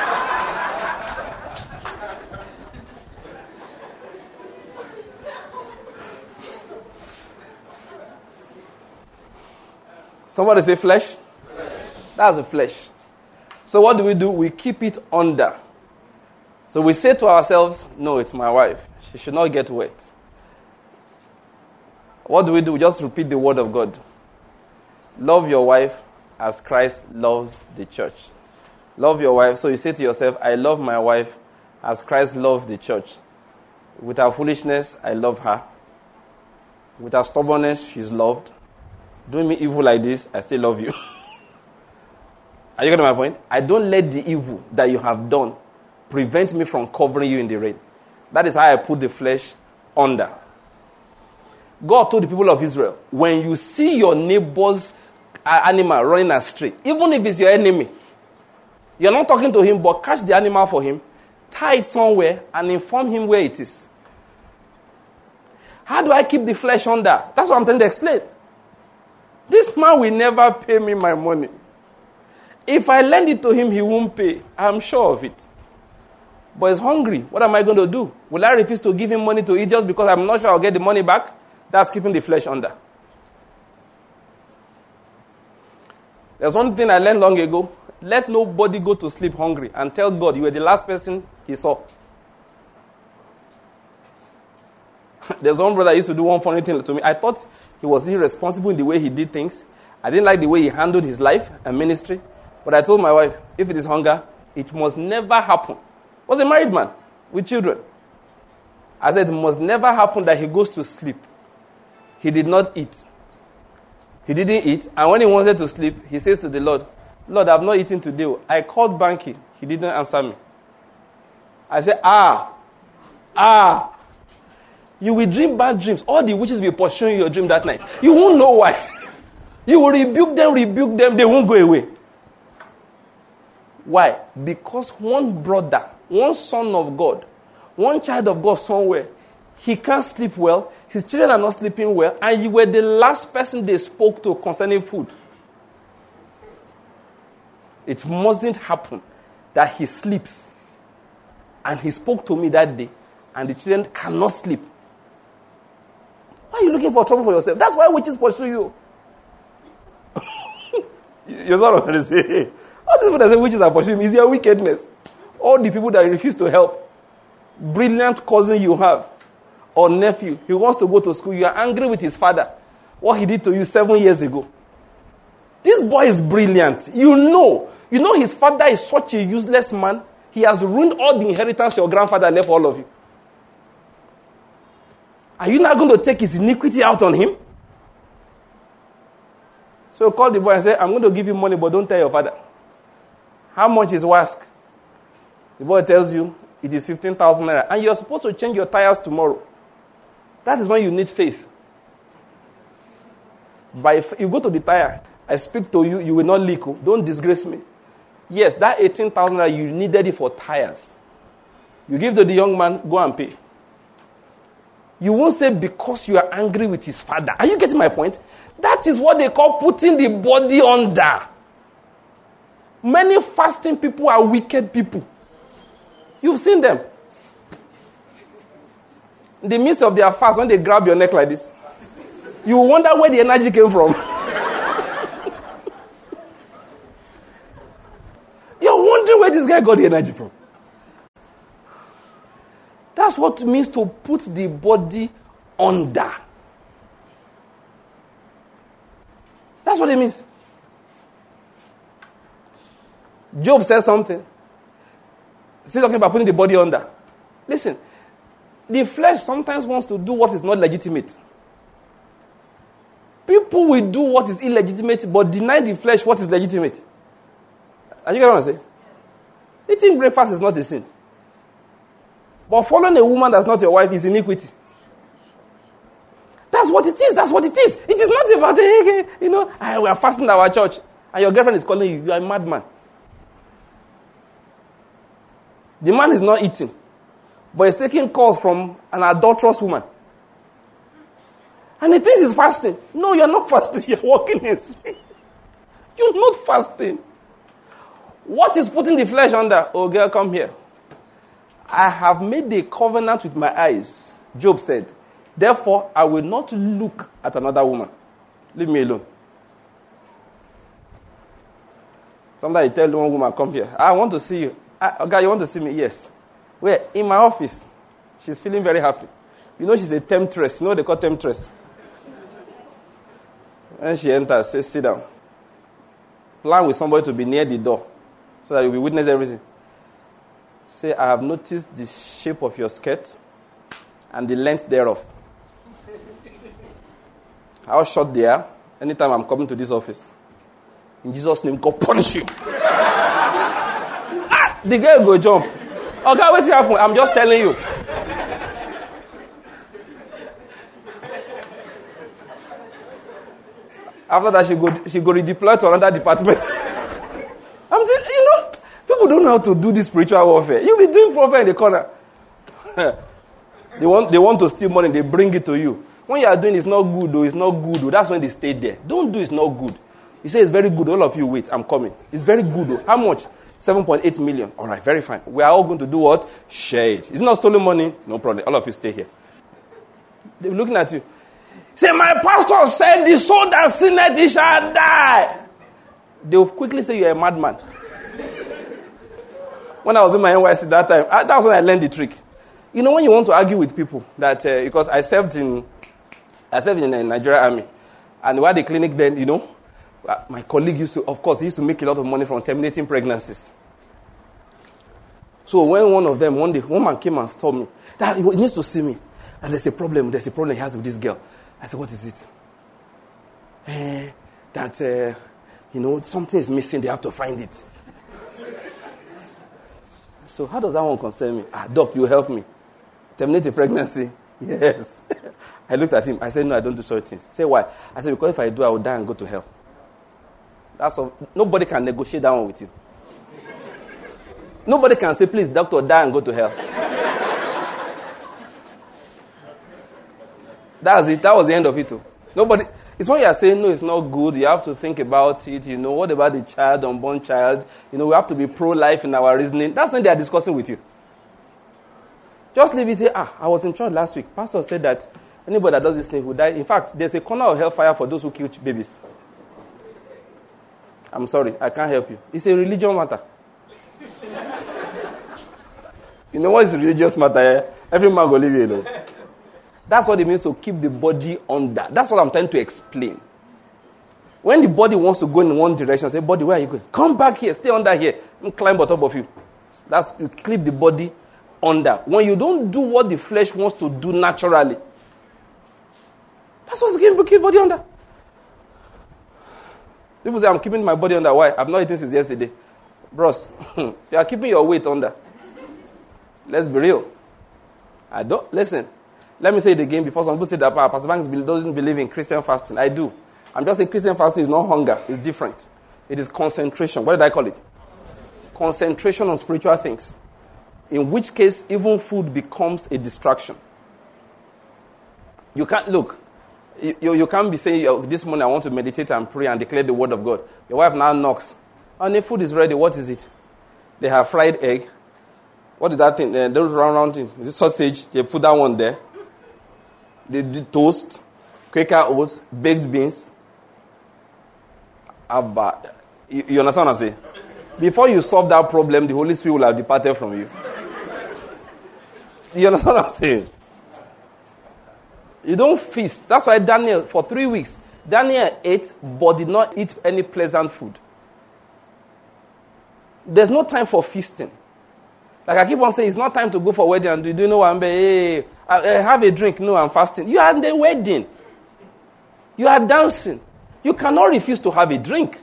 Somebody say flesh? Flesh. That's the flesh. So what do we do? We keep it under. So we say to ourselves, no, it's my wife. She should not get wet. What do we do? We just repeat the word of God. Love your wife as Christ loves the church. Love your wife. So you say to yourself, I love my wife as Christ loved the church. With her foolishness, I love her. With her stubbornness, she's loved. Doing me evil like this, I still love you. Are you getting my point? I don't let the evil that you have done prevent me from covering you in the rain. That is how I put the flesh under. God told the people of Israel, when you see your neighbor's animal running astray, even if it's your enemy, you're not talking to him, but catch the animal for him, tie it somewhere, and inform him where it is. How do I keep the flesh under? That's what I'm trying to explain. This man will never pay me my money. If I lend it to him, he won't pay. I'm sure of it. But he's hungry. What am I going to do? Will I refuse to give him money to eat just because I'm not sure I'll get the money back? That's keeping the flesh under. There's one thing I learned long ago. Let nobody go to sleep hungry and tell God you were the last person he saw. There's one brother who used to do one funny thing to me. I thought he was irresponsible in the way he did things. I didn't like the way he handled his life and ministry. But I told my wife, if it is hunger, it must never happen. He was a married man with children. I said, it must never happen that he goes to sleep. He did not eat. He didn't eat. And when he wanted to sleep, he says to the Lord, Lord, I've not eaten today. I called Banky. He didn't answer me. I said, ah, ah. You will dream bad dreams. All the witches will be pursuing your dream that night. You won't know why. You will rebuke them, rebuke them. They won't go away. Why? Because one brother, one son of God, one child of God somewhere, he can't sleep well. His children are not sleeping well. And you were the last person they spoke to concerning food. It mustn't happen that he sleeps. And he spoke to me that day. And the children cannot sleep. Why are you looking for trouble for yourself? That's why witches pursue you. You're sort of going to say, all these people that say witches are pursuing me is their wickedness. All the people that refuse to help. Brilliant cousin you have. Or nephew. He wants to go to school. You are angry with his father. What he did to you seven years ago. This boy is brilliant. You know. You know his father is such a useless man. He has ruined all the inheritance your grandfather left all of you. Are you not going to take his iniquity out on him? So call the boy and say, I'm going to give you money, but don't tell your father. How much is wask? The boy tells you, it is fifteen thousand naira. And you're supposed to change your tires tomorrow. That is when you need faith. By if you go to the tire, I speak to you, you will not leak. Don't disgrace me. Yes, that eighteen thousand naira, you needed it for tires. You give to the young man, go and pay. You won't say because you are angry with his father. Are you getting my point? That is what they call putting the body under. Many fasting people are wicked people. You've seen them. In the midst of their fast, when they grab your neck like this. You wonder where the energy came from. You're wondering where this guy got the energy from. That's what it means to put the body under. That's what it means. Job says something. Still talking about putting the body under. Listen, the flesh sometimes wants to do what is not legitimate. People will do what is illegitimate, but deny the flesh what is legitimate. Are you getting what I'm saying? Eating breakfast is not a sin. But following a woman that's not your wife is iniquity. That's what it is. That's what it is. It is not about, hey, you know, we are fasting at our church, and your girlfriend is calling you. You are a madman. The man is not eating, but he's taking calls from an adulterous woman. And he thinks he's fasting. No, you're not fasting. You're walking in sin. You're not fasting. What is putting the flesh under? Oh, girl, come here. I have made a covenant with my eyes, Job said. Therefore, I will not look at another woman. Leave me alone. Sometimes you tell one woman, come here. I want to see you. I, okay, you want to see me? Yes. Where? In my office. She's feeling very happy. You know she's a temptress. You know what they call temptress? When she enters, say, sit down. Plan with somebody to be near the door so that you'll be witness everything. Say, I have noticed the shape of your skirt and the length thereof. How short they are anytime I'm coming to this office. In Jesus' name, God punish you. Ah, the girl go jump. Okay, what's happening? I'm just telling you. After that, she go she go redeploy to another department. I'm just, you know, people don't know how to do this spiritual warfare. You be doing warfare in the corner. They want they want to steal money, they bring it to you. When you are doing it's not good, though, it's not good, though, that's when they stay there. Don't do it's not good. You say it's very good, all of you wait, I'm coming. It's very good, though. How much? seven point eight million. All right, very fine. We are all going to do what? Share it. It's not stolen money. No problem. All of you stay here. They're looking at you. Say, my pastor said the soul that sinneth, he shall die. They will quickly say you're a madman. When I was in my N Y C that time, I, that was when I learned the trick. You know, when you want to argue with people, that uh, because I served in, I served in the Nigerian army, and we had a clinic then, you know, my colleague used to, of course, he used to make a lot of money from terminating pregnancies. So when one of them, one day, one man came and told me that he needs to see me, and there's a problem, there's a problem he has with this girl. I said, what is it? Eh, that, uh, you know, something is missing, they have to find it. So how does that one concern me? Ah, doc, you help me. Terminate a pregnancy? Yes. I looked at him. I said, no, I don't do such things. Say, why? I said, because if I do, I will die and go to hell. That's all. Nobody can negotiate that one with you. Nobody can say, please, doctor, die and go to hell. That's it. That was the end of it too. Nobody. It's when you are saying, no, it's not good. You have to think about it. You know, what about the child, unborn child? You know, we have to be pro-life in our reasoning. That's when they are discussing with you. Just leave it, say, ah, I was in church last week. Pastor said that anybody that does this thing will die. In fact, there's a corner of hellfire for those who kill babies. I'm sorry, I can't help you. It's a religion matter. You know what is a religious matter? Eh? Every man will leave you alone. That's what it means to keep the body under. That's what I'm trying to explain. When the body wants to go in one direction, say, body, where are you going? Come back here, stay under here, and climb on top of you. That's, you keep the body under. When you don't do what the flesh wants to do naturally, that's what's keeping the body under. People say, I'm keeping my body under. Why? I've not eaten since yesterday. Bros, you are keeping your weight under. Let's be real. I don't, listen, let me say it again before some people say that ah, Pastor Banks doesn't believe in Christian fasting. I do. I'm just saying Christian fasting is not hunger. It's different. It is concentration. What did I call it? Concentration on spiritual things. In which case, even food becomes a distraction. You can't, look, you, you, you can't be saying, oh, this morning I want to meditate and pray and declare the word of God. Your wife now knocks. And the food is ready. What is it? They have fried egg. What is that thing? Uh, those round round thing. Is it sausage? They put that one there. They did toast. Quaker oats, baked beans. Abba. You, you understand what I'm saying? Before you solve that problem, the Holy Spirit will have departed from you. You understand what I'm saying? You don't feast. That's why Daniel, for three weeks, Daniel ate but did not eat any pleasant food. There's no time for feasting. Like I keep on saying, it's not time to go for wedding and do you know what I'm hey, have a drink. No, I'm fasting. You are in the wedding. You are dancing. You cannot refuse to have a drink.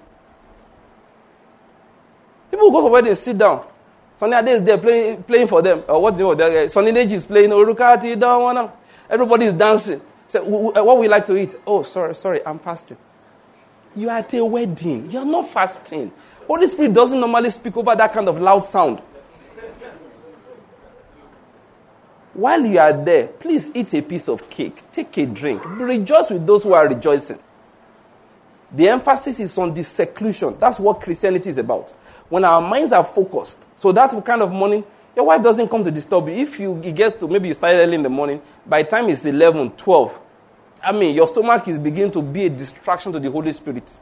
People go for wedding, sit down. Sunny Ade is there playing, playing for them. Or what's the name? Sunny Ade is playing. Orukati, don't wanna. Everybody is dancing. Say, what would you like to eat? Oh, sorry, sorry, I'm fasting. You are at a wedding. You are not fasting. Holy Spirit doesn't normally speak over that kind of loud sound. While you are there, please eat a piece of cake. Take a drink. Rejoice with those who are rejoicing. The emphasis is on the seclusion. That's what Christianity is about. When our minds are focused. So that kind of morning, your wife doesn't come to disturb you. If you it gets to, maybe you started early in the morning, by the time it's eleven, twelve, I mean, your stomach is beginning to be a distraction to the Holy Spirit.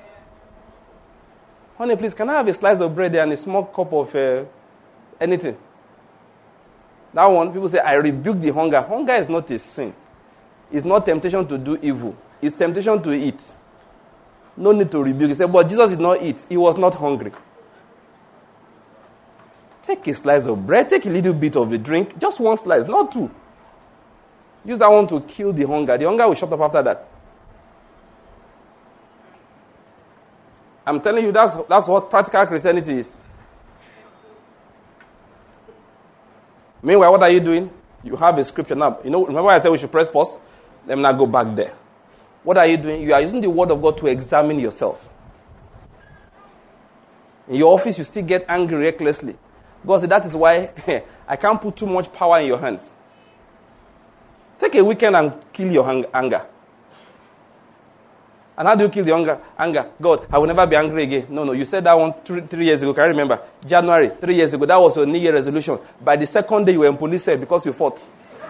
Honey, please, can I have a slice of bread and a small cup of uh, anything? That one, people say, I rebuke the hunger. Hunger is not a sin. It's not temptation to do evil. It's temptation to eat. No need to rebuke. He said, but Jesus did not eat. He was not hungry. Take a slice of bread. Take a little bit of the drink. Just one slice, not two. Use that one to kill the hunger. The hunger will shut up after that. I'm telling you, that's, that's what practical Christianity is. Meanwhile, what are you doing? You have a scripture now. You know, remember I said we should press pause? Let me now go back there. What are you doing? You are using the word of God to examine yourself. In your office, you still get angry recklessly. God said, that is why I can't put too much power in your hands. Take a weekend and kill your hang- anger. And how do you kill the anger? Anger. God, I will never be angry again. No, no. You said that one three, three years ago. Can I remember? January, three years ago. That was your New Year resolution. By the second day, you were in police cell because you fought.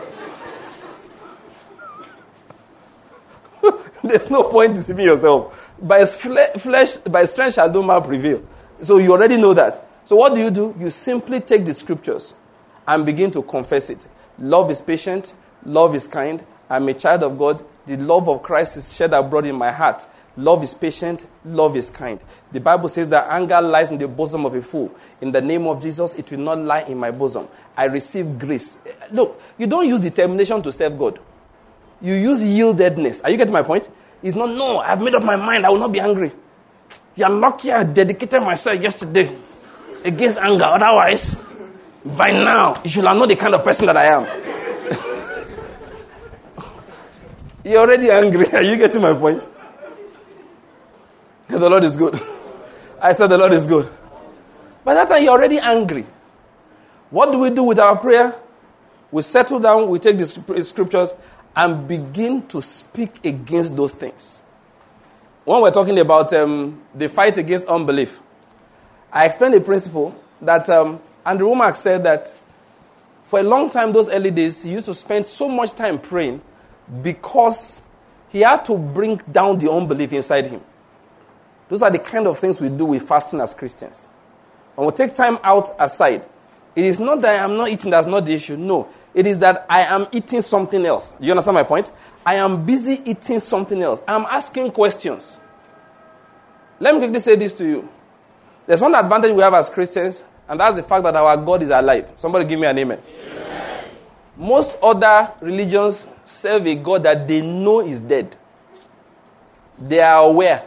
There's no point deceiving yourself. By flesh, by strength shall no man prevail. So you already know that. So what do you do? You simply take the scriptures and begin to confess it. Love is patient. Love is kind. I'm a child of God. The love of Christ is shed abroad in my heart. Love is patient. Love is kind. The Bible says that anger lies in the bosom of a fool. In the name of Jesus, it will not lie in my bosom. I receive grace. Look, you don't use determination to serve God. You use yieldedness. Are you getting my point? It's not, no, I've made up my mind. I will not be angry. You're lucky I dedicated myself yesterday against anger. Otherwise, by now, you should have known the kind of person that I am. You're already angry. Are you getting my point? The Lord is good. I said the Lord is good. By that time, you're already angry. What do we do with our prayer? We settle down, we take the scriptures, and begin to speak against those things. When we're talking about um, the fight against unbelief, I explained a principle that um, Andrew Womack said that for a long time, those early days, he used to spend so much time praying because he had to bring down the unbelief inside him. Those are the kind of things we do with fasting as Christians. And we'll take time out aside. It is not that I am not eating, that's not the issue. No. It is that I am eating something else. You understand my point? I am busy eating something else. I'm asking questions. Let me quickly say this to you. There's one advantage we have as Christians, and that's the fact that our God is alive. Somebody give me an amen. Amen. Most other religions serve a God that they know is dead. They are aware.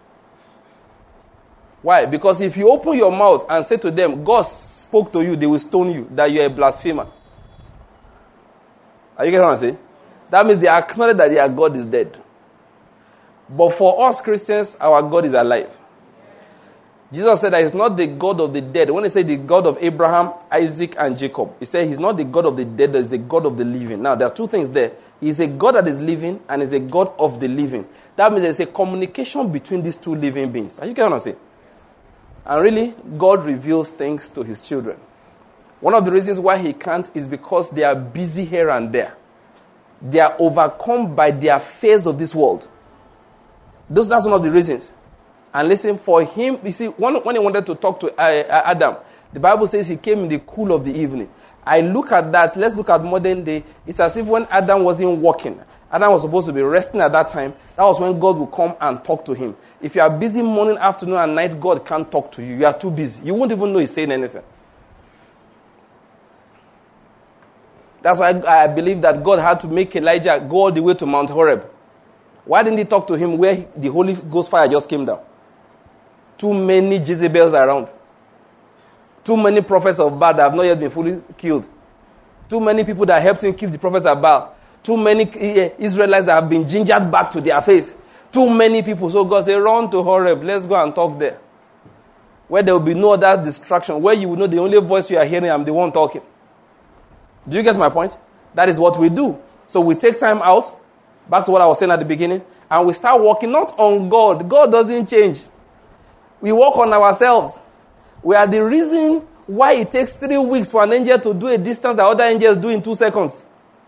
Why? Because if you open your mouth and say to them, God spoke to you, they will stone you, that you are a blasphemer. Are you getting what I'm saying? That means they acknowledge that their God is dead. But for us Christians, our God is alive. Jesus said that he's not the God of the dead. When he said the God of Abraham, Isaac, and Jacob, he said he's not the God of the dead, he's the God of the living. Now, there are two things there. He's a God that is living, and he's a God of the living. That means there's a communication between these two living beings. Are you getting what I'm saying? And really, God reveals things to his children. One of the reasons why he can't is because they are busy here and there. They are overcome by their fears of this world. Those, that's one of the reasons. And listen, for him, you see, when, when he wanted to talk to uh, Adam, the Bible says he came in the cool of the evening. I look at that, let's look at modern day. It's as if when Adam wasn't working, Adam was supposed to be resting at that time. That was when God would come and talk to him. If you are busy morning, afternoon, and night, God can't talk to you. You are too busy. You won't even know he's saying anything. That's why I believe that God had to make Elijah go all the way to Mount Horeb. Why didn't he talk to him where the Holy Ghost fire just came down? Too many Jezebels around. Too many prophets of Baal that have not yet been fully killed. Too many people that helped him kill the prophets of Baal. Too many Israelites that have been gingered back to their faith. Too many people. So God said, run to Horeb. Let's go and talk there. Where there will be no other distraction. Where you will know the only voice you are hearing, I'm the one talking. Do you get my point? That is what we do. So we take time out, back to what I was saying at the beginning, and we start working not on God. God doesn't change. We work on ourselves. We are the reason why it takes three weeks for an angel to do a distance that other angels do in two seconds.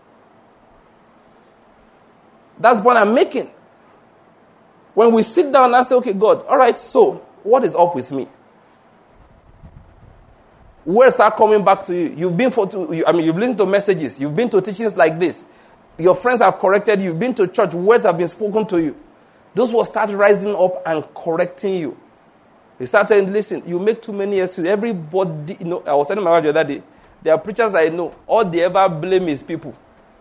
That's what I'm making. When we sit down and say, okay, God, all right, so what is up with me? Words start coming back to you. You've been for, to, you, I mean, you've listened to messages. You've been to teachings like this. Your friends have corrected you. You've been to church. Words have been spoken to you. Those will start rising up and correcting you. They start saying, listen, you make too many excuses. Everybody, you know, I was telling my wife the other day, there are preachers I know, all they ever blame is people.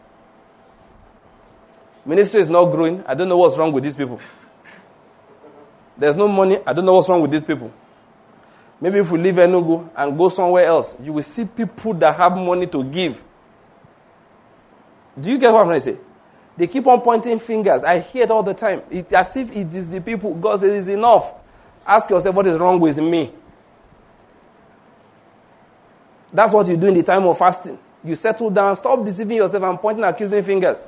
Ministry is not growing. I don't know what's wrong with these people. There's no money. I don't know what's wrong with these people. Maybe if we leave Enugu and go somewhere else, you will see people that have money to give. Do you get what I'm trying to say? They keep on pointing fingers. I hear it all the time. It's as if it is the people. God says it's enough. Ask yourself what is wrong with me. That's what you do in the time of fasting. You settle down, stop deceiving yourself and pointing accusing fingers.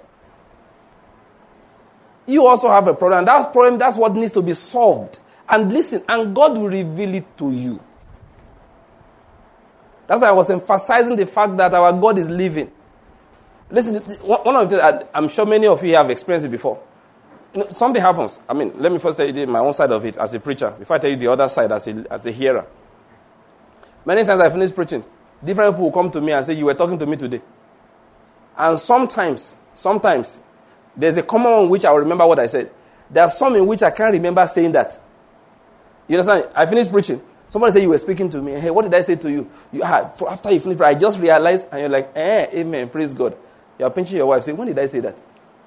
You also have a problem. That problem, that's what needs to be solved. And listen, and God will reveal it to you. That's why I was emphasizing the fact that our God is living. Listen, one of the things, I'm sure many of you have experienced it before. You know, something happens. I mean, let me first tell you my own side of it as a preacher, before I tell you the other side as a, as a hearer. Many times I finish preaching, different people will come to me and say, you were talking to me today. And sometimes, sometimes, there's a common one in which I will remember what I said. There are some in which I can't remember saying that. You understand? I finished preaching. Somebody said you were speaking to me. Hey, what did I say to you? you after you finished, I just realized, and you're like, eh, amen, praise God. You're pinching your wife, saying, when did I say that?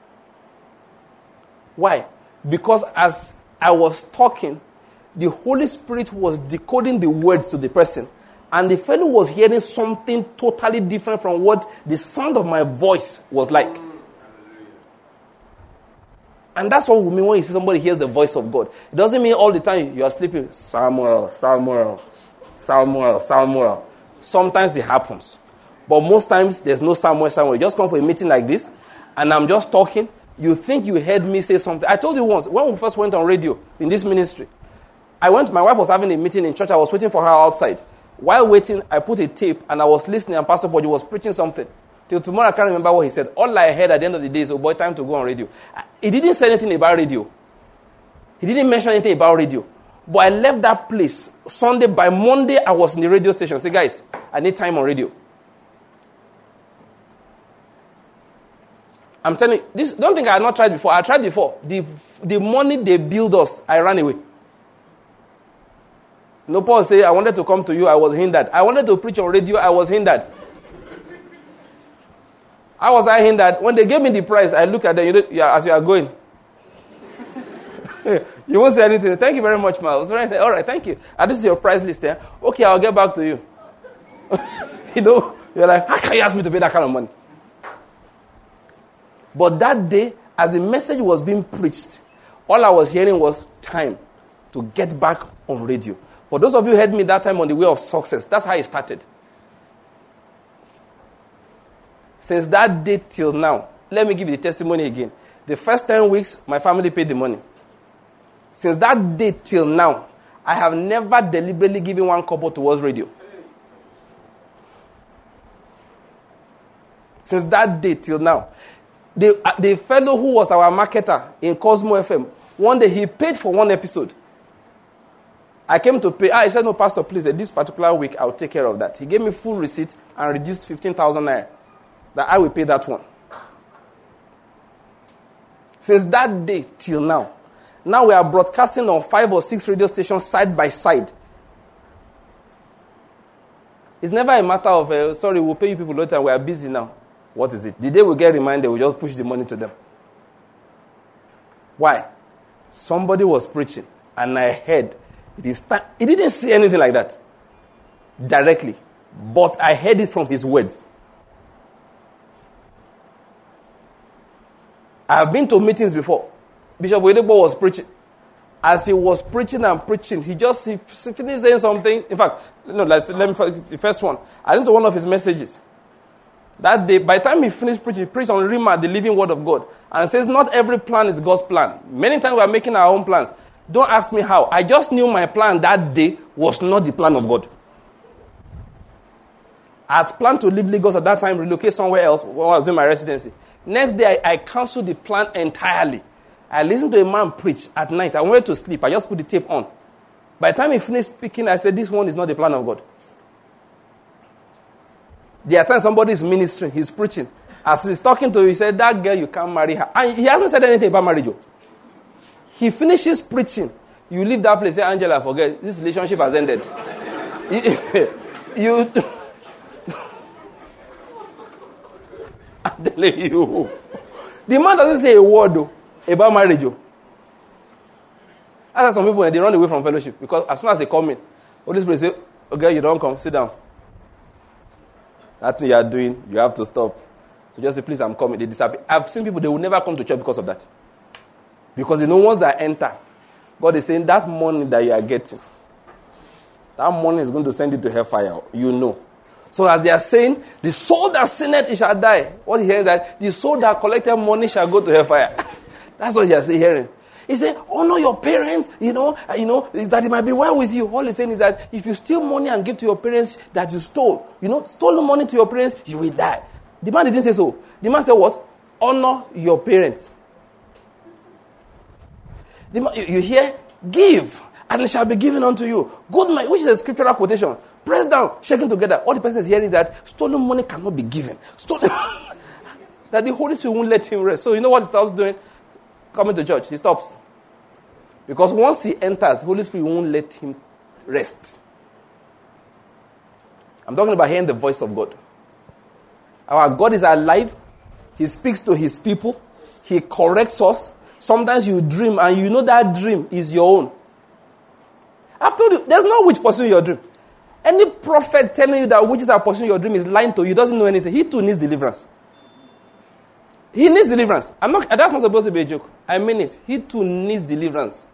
Why? Because as I was talking, the Holy Spirit was decoding the words to the person. And the fellow was hearing something totally different from what the sound of my voice was like. And that's what we mean when you see somebody hears the voice of God. It doesn't mean all the time you are sleeping, Samuel, Samuel, Samuel, Samuel. Sometimes it happens. But most times there's no Samuel, Samuel. You just come for a meeting like this, and I'm just talking. You think you heard me say something. I told you once, when we first went on radio in this ministry, I went, my wife was having a meeting in church. I was waiting for her outside. While waiting, I put a tape, and I was listening, and Pastor Boji was preaching something. Till tomorrow, I can't remember what he said. All I heard at the end of the day is, oh boy, time to go on radio. He didn't say anything about radio. He didn't mention anything about radio. But I left that place Sunday. By Monday, I was in the radio station. I said, guys, I need time on radio. I'm telling you, this, don't think I had not tried before. I tried before. The, the money they billed us, I ran away. No, Paul said, I wanted to come to you, I was hindered. I wanted to preach on radio, I was hindered. How was I hindered? When they gave me the price, I looked at them, you know, yeah, as you are going. You won't say anything. Thank you very much, Miles. All right, all right, thank you. And this is your price list there. Yeah? Okay, I'll get back to you. You know, you're like, how can you ask me to pay that kind of money? But that day, as the message was being preached, all I was hearing was time to get back on radio. For those of you who heard me that time on the way of success, that's how it started. Since that day till now, let me give you the testimony again. The first ten weeks, my family paid the money. Since that day till now, I have never deliberately given one kobo towards radio. Since that day till now. The, uh, the fellow who was our marketer in Cosmo F M, one day he paid for one episode. I came to pay. Ah, he said, no, Pastor, please, this particular week, I'll take care of that. He gave me full receipt and reduced fifteen thousand naira. That I will pay that one. Since that day till now. Now we are broadcasting on five or six radio stations side by side. It's never a matter of, uh, sorry, we'll pay you people later, we are busy now. What is it? The day we get reminded, we just push the money to them. Why? Somebody was preaching, and I heard, it is time. He didn't say anything like that directly, but I heard it from his words. I have been to meetings before. Bishop Oyedepo was preaching. As he was preaching and preaching, he just he finished saying something. In fact, no, let's, let me the first one. I went to one of his messages. That day, by the time he finished preaching, he preached on Rhema, the living word of God. And says, not every plan is God's plan. Many times we are making our own plans. Don't ask me how. I just knew my plan that day was not the plan of God. I had planned to leave Lagos at that time, relocate somewhere else when I was doing my residency. Next day, I, I canceled the plan entirely. I listened to a man preach at night. I wanted to sleep. I just put the tape on. By the time he finished speaking, I said, this one is not the plan of God. There are times somebody is ministering, he's preaching. As he's talking to you, he said, that girl, you can't marry her. And he hasn't said anything about marriage. He finishes preaching. You leave that place, say, Angela, forget, this relationship has ended. you, I'm telling you. The man doesn't say a word, though. About marriage, oh. That's why some people, they run away from fellowship. Because as soon as they come in, Holy Spirit say, okay, you don't come, sit down. That thing you are doing, you have to stop. So just say, please, I'm coming. They disappear. I've seen people, they will never come to church because of that. Because you know, once they enter, God is saying, that money that you are getting, that money is going to send you to hellfire. You know. So as they are saying, the soul that sinneth, it shall die. What he hears that, the soul that collected money shall go to hellfire. That's what you are hearing. He said, honor your parents, you know, you know, that it might be well with you. All he's saying is that if you steal money and give to your parents that you stole, you know, stolen money to your parents, you will die. The man didn't say so. The man said what? Honor your parents. The man, you, you hear? Give, and it shall be given unto you. Good man, which is a scriptural quotation. Press down, shaking together. All the person is hearing is that stolen money cannot be given. Stolen that the Holy Spirit won't let him rest. So you know what he stops doing? Coming to church, he stops. Because once he enters, the Holy Spirit won't let him rest. I'm talking about hearing the voice of God. Our God is alive. He speaks to his people. He corrects us. Sometimes you dream and you know that dream is your own. I've told you, there's no witch pursuing your dream. Any prophet telling you that witches are pursuing your dream is lying to you. He doesn't know anything. He too needs deliverance. He needs deliverance. I'm not. That's not supposed to be a joke. I mean it. He too needs deliverance.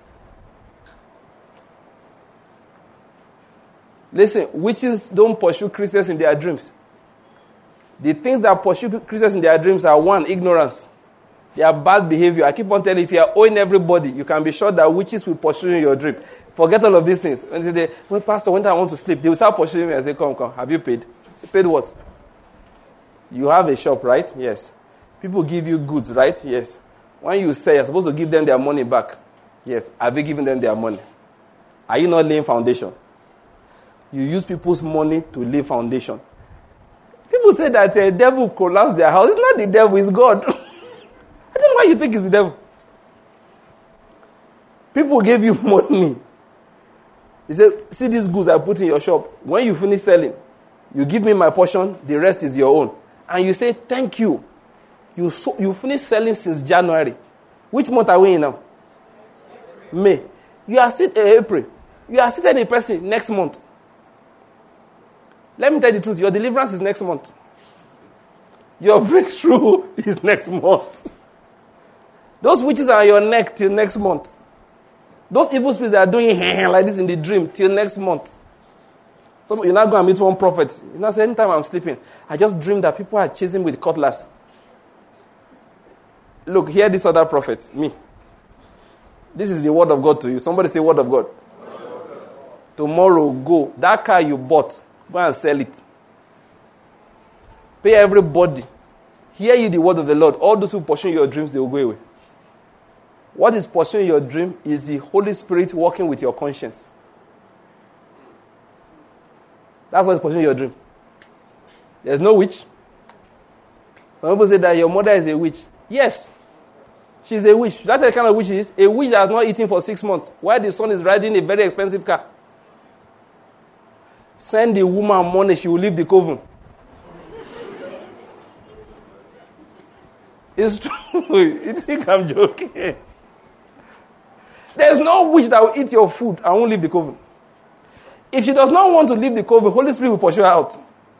Listen, witches don't pursue Christians in their dreams. The things that pursue Christians in their dreams are, one, ignorance. They are bad behavior. I keep on telling you, if you are owing everybody, you can be sure that witches will pursue you in your dream. Forget all of these things. When they say, well, Pastor, when I want to sleep, they will start pursuing me and say, come, come. Have you paid? You paid what? You have a shop, right? Yes. People give you goods, right? Yes. When you say you're supposed to give them their money back, yes. Have you given them their money? Are you not laying foundation? You use people's money to lay foundation. People say that the uh, devil collapsed their house. It's not the devil, it's God. I don't know why you think it's the devil. People gave you money. He said, see these goods I put in your shop. When you finish selling, you give me my portion, the rest is your own. And you say, thank you. You so, you finished selling since January. Which month are we in now? May. You are seated in uh, April. You are seated in person next month. Let me tell you the truth. Your deliverance is next month. Your breakthrough is next month. Those witches are on your neck till next month. Those evil spirits that are doing like this in the dream till next month. So you're not going to meet one prophet. You know, say, anytime I'm sleeping, I just dream that people are chasing with cutlass. Look, hear this other prophet, me. This is the word of God to you. Somebody say, word of God. Word of God. Tomorrow, go. That car you bought, go and sell it. Pay everybody Hear ye the word of the Lord. All those who pursue your dreams, they will go away. What is pursuing your dream is the Holy Spirit working with your conscience. That's what is pursuing your dream. There's no witch. Some people say that your mother is a witch. Yes, she's a witch. That's the kind of witch she is. A witch that has not eaten for six months while the son is riding a very expensive car. Send the woman money, she will leave the coven. It's true. You think I'm joking? There's no witch that will eat your food and won't leave the coven. If she does not want to leave the coven, Holy Spirit will pursue her out.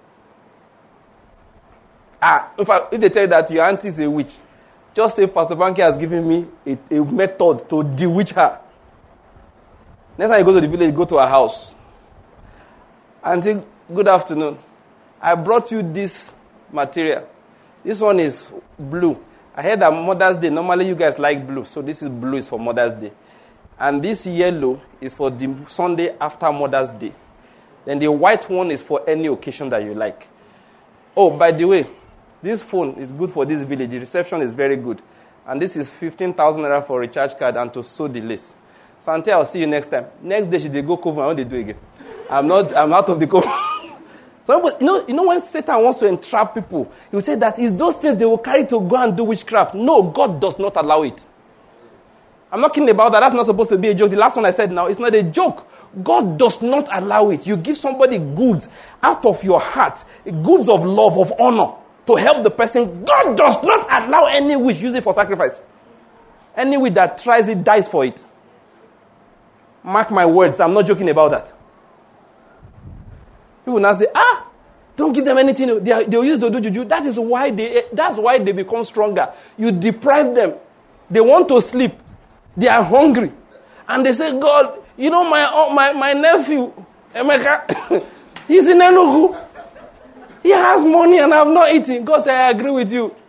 Ah, in fact, if they tell you that your auntie is a witch, just say Pastor Banky has given me a, a method to bewitch her. Next time you go to the village, go to her house. Auntie, good afternoon. I brought you this material. This one is blue. I heard that Mother's Day, normally you guys like blue, so this is blue is for Mother's Day. And this yellow is for the Sunday after Mother's Day. Then the white one is for any occasion that you like. Oh, by the way, this phone is good for this village. The reception is very good. And this is fifteen thousand naira for a recharge card and to sew the lace. So until I'll see you next time. Next day, should they go cover, I want to do it again. I'm not, I'm out of the cover. So, you know, you know when Satan wants to entrap people, he will say that it's those things they will carry to go and do witchcraft. No, God does not allow it. I'm not kidding about that. That's not supposed to be a joke. The last one I said now, it's not a joke. God does not allow it. You give somebody goods out of your heart, goods of love, of honor, to help the person. God does not allow any witch use it for sacrifice. Any witch that tries it dies for it. Mark my words. I'm not joking about that. People now say, ah, don't give them anything. They they'll use to do juju. That is why they. That's why they become stronger. You deprive them. They want to sleep. They are hungry, and they say, God, you know my uh, my my nephew, Emeka, he's in Enugu. He has money and I'm not eating. God said, I agree with you.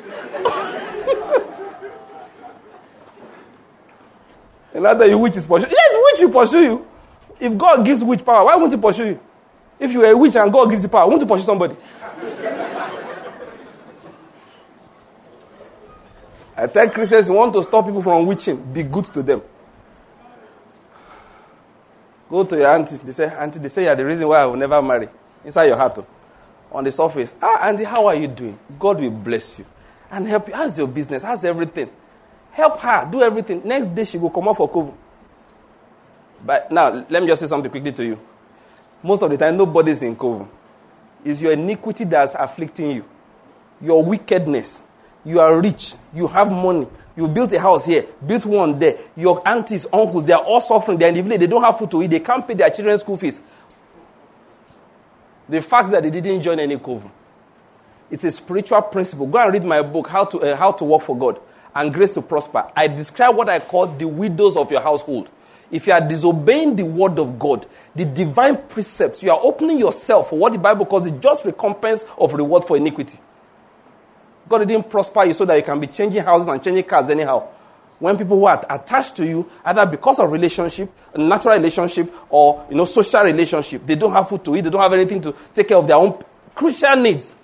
Another you witch is pursue. Yes, witch will pursue you. If God gives witch power, why won't he pursue you? If you are a witch and God gives you power, won't you pursue somebody? I tell Christians, you want to stop people from witching, be good to them. Go to your auntie. They say, auntie, they say you're the reason why I will never marry. Inside your heart. On the surface, ah, auntie, how are you doing? God will bless you and help you. How's your business? How's everything? Help her, do everything. Next day, she will come out for cover. But now, let me just say something quickly to you. Most of the time, nobody's in cover. It's your iniquity that's afflicting you. Your wickedness. You are rich. You have money. You built a house here. Built one there. Your aunties, uncles, they are all suffering. They're in the village. They don't have food to eat. They can't pay their children's school fees. The fact that they didn't join any coven. It's a spiritual principle. Go and read my book, How to uh, How to Work for God and Grace to Prosper. I describe what I call the widows of your household. If you are disobeying the word of God, the divine precepts, you are opening yourself for what the Bible calls the just recompense of reward for iniquity. God didn't prosper you so that you can be changing houses and changing cars anyhow. When people who are attached to you, either because of relationship, natural relationship, or you know, social relationship, they don't have food to eat, they don't have anything to take care of their own crucial needs.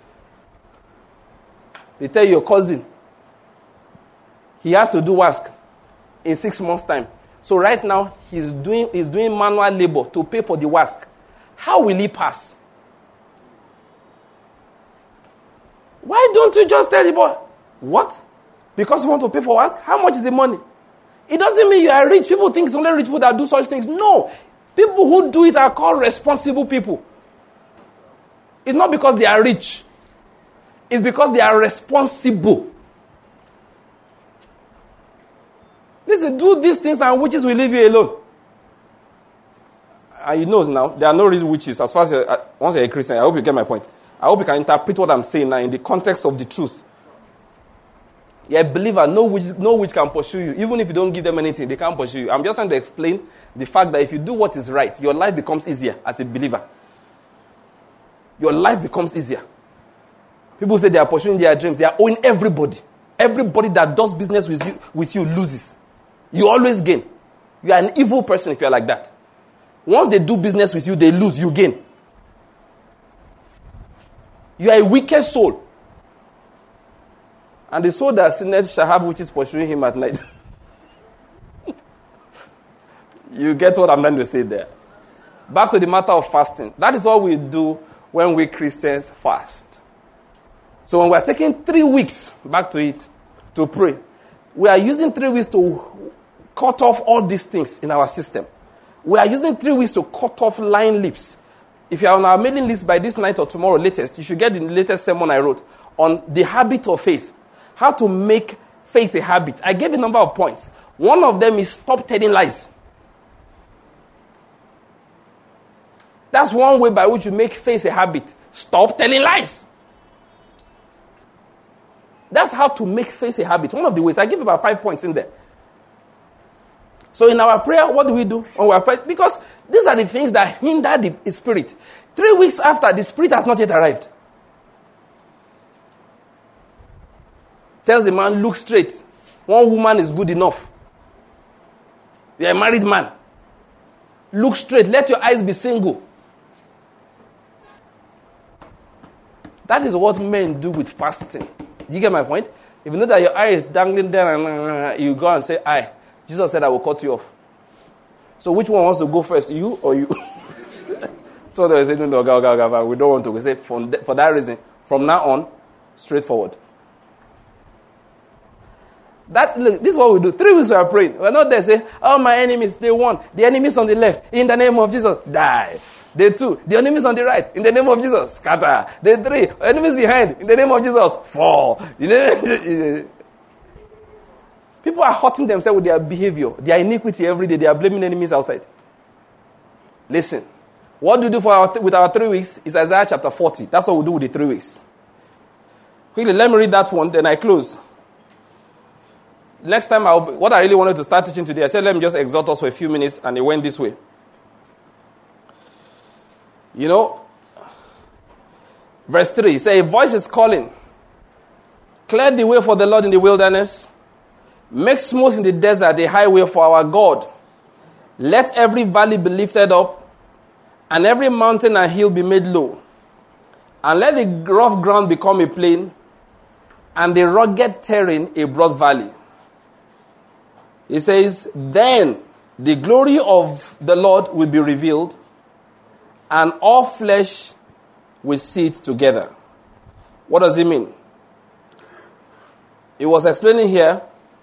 They tell your cousin, he has to do WASC in six months' time. So right now, he's doing he's doing manual labor to pay for the WASC. How will he pass? Why don't you just tell the boy, what? Because you want to pay for WASC? How much is the money? It doesn't mean you are rich. People think it's only rich people that do such things. No. People who do it are called responsible people. It's not because they are rich. It's because they are responsible. Listen, do these things and witches will leave you alone. And you know now, there are no real witches. As far as you're, uh, once you're a Christian, I hope you get my point. I hope you can interpret what I'm saying now in the context of the truth. You're a believer, no witch, no witch can pursue you. Even if you don't give them anything, they can't pursue you. I'm just trying to explain the fact that if you do what is right, your life becomes easier as a believer. Your life becomes easier. People say they are pursuing their dreams. They are owing everybody. Everybody that does business with you, with you loses. You always gain. You are an evil person if you are like that. Once they do business with you, they lose, you gain. You are a wicked soul. And the soul that sinneth shall have witches pursuing him at night. You get what I'm trying to say there. Back to the matter of fasting. That is what we do when we Christians fast. So when we are taking three weeks, back to it, to pray, we are using three weeks to cut off all these things in our system. We are using three weeks to cut off lying lips. If you are on our mailing list by this night or tomorrow latest, you should get the latest sermon I wrote on the habit of faith. How to make faith a habit. I gave a number of points. One of them is stop telling lies. That's one way by which you make faith a habit. Stop telling lies. That's how to make faith a habit. One of the ways. I give about five points in there. So in our prayer, what do we do? When we are praying? Because these are the things that hinder the spirit. Three weeks after, the spirit has not yet arrived. Tells the man, look straight. One woman is good enough. You're a married man. Look straight. Let your eyes be single. That is what men do with fasting. Do you get my point? If you know that your eye is dangling there and you go and say, "I," Jesus said, "I will cut you off." So which one wants to go first, you or you? So they say, "No, no, go, go, go, go. We don't want to." We say, for, for that reason, from now on, straightforward. That look, this is what we do. Three weeks we are praying. We're not there saying, "Oh, my enemies, they won. The enemies on the left, in the name of Jesus, die." Day two, the enemies on the right, in the name of Jesus, scatter. Day three, enemies behind, in the name of Jesus, fall. People are hurting themselves with their behavior, their iniquity every day. They are blaming enemies outside. Listen, what do we do for our, with our three weeks is Isaiah chapter forty. That's what we do with the three weeks. Quickly, let me read that one, then I close. Next time, I'll, what I really wanted to start teaching today, I said, let me just exhort us for a few minutes, and it went this way. You know, verse three, say, a voice is calling. Clear the way for the Lord in the wilderness. Make smooth in the desert a highway for our God. Let every valley be lifted up, and every mountain and hill be made low. And let the rough ground become a plain, and the rugged terrain a broad valley. He says, then the glory of the Lord will be revealed, and all flesh will see it together. What does it mean? It was explaining here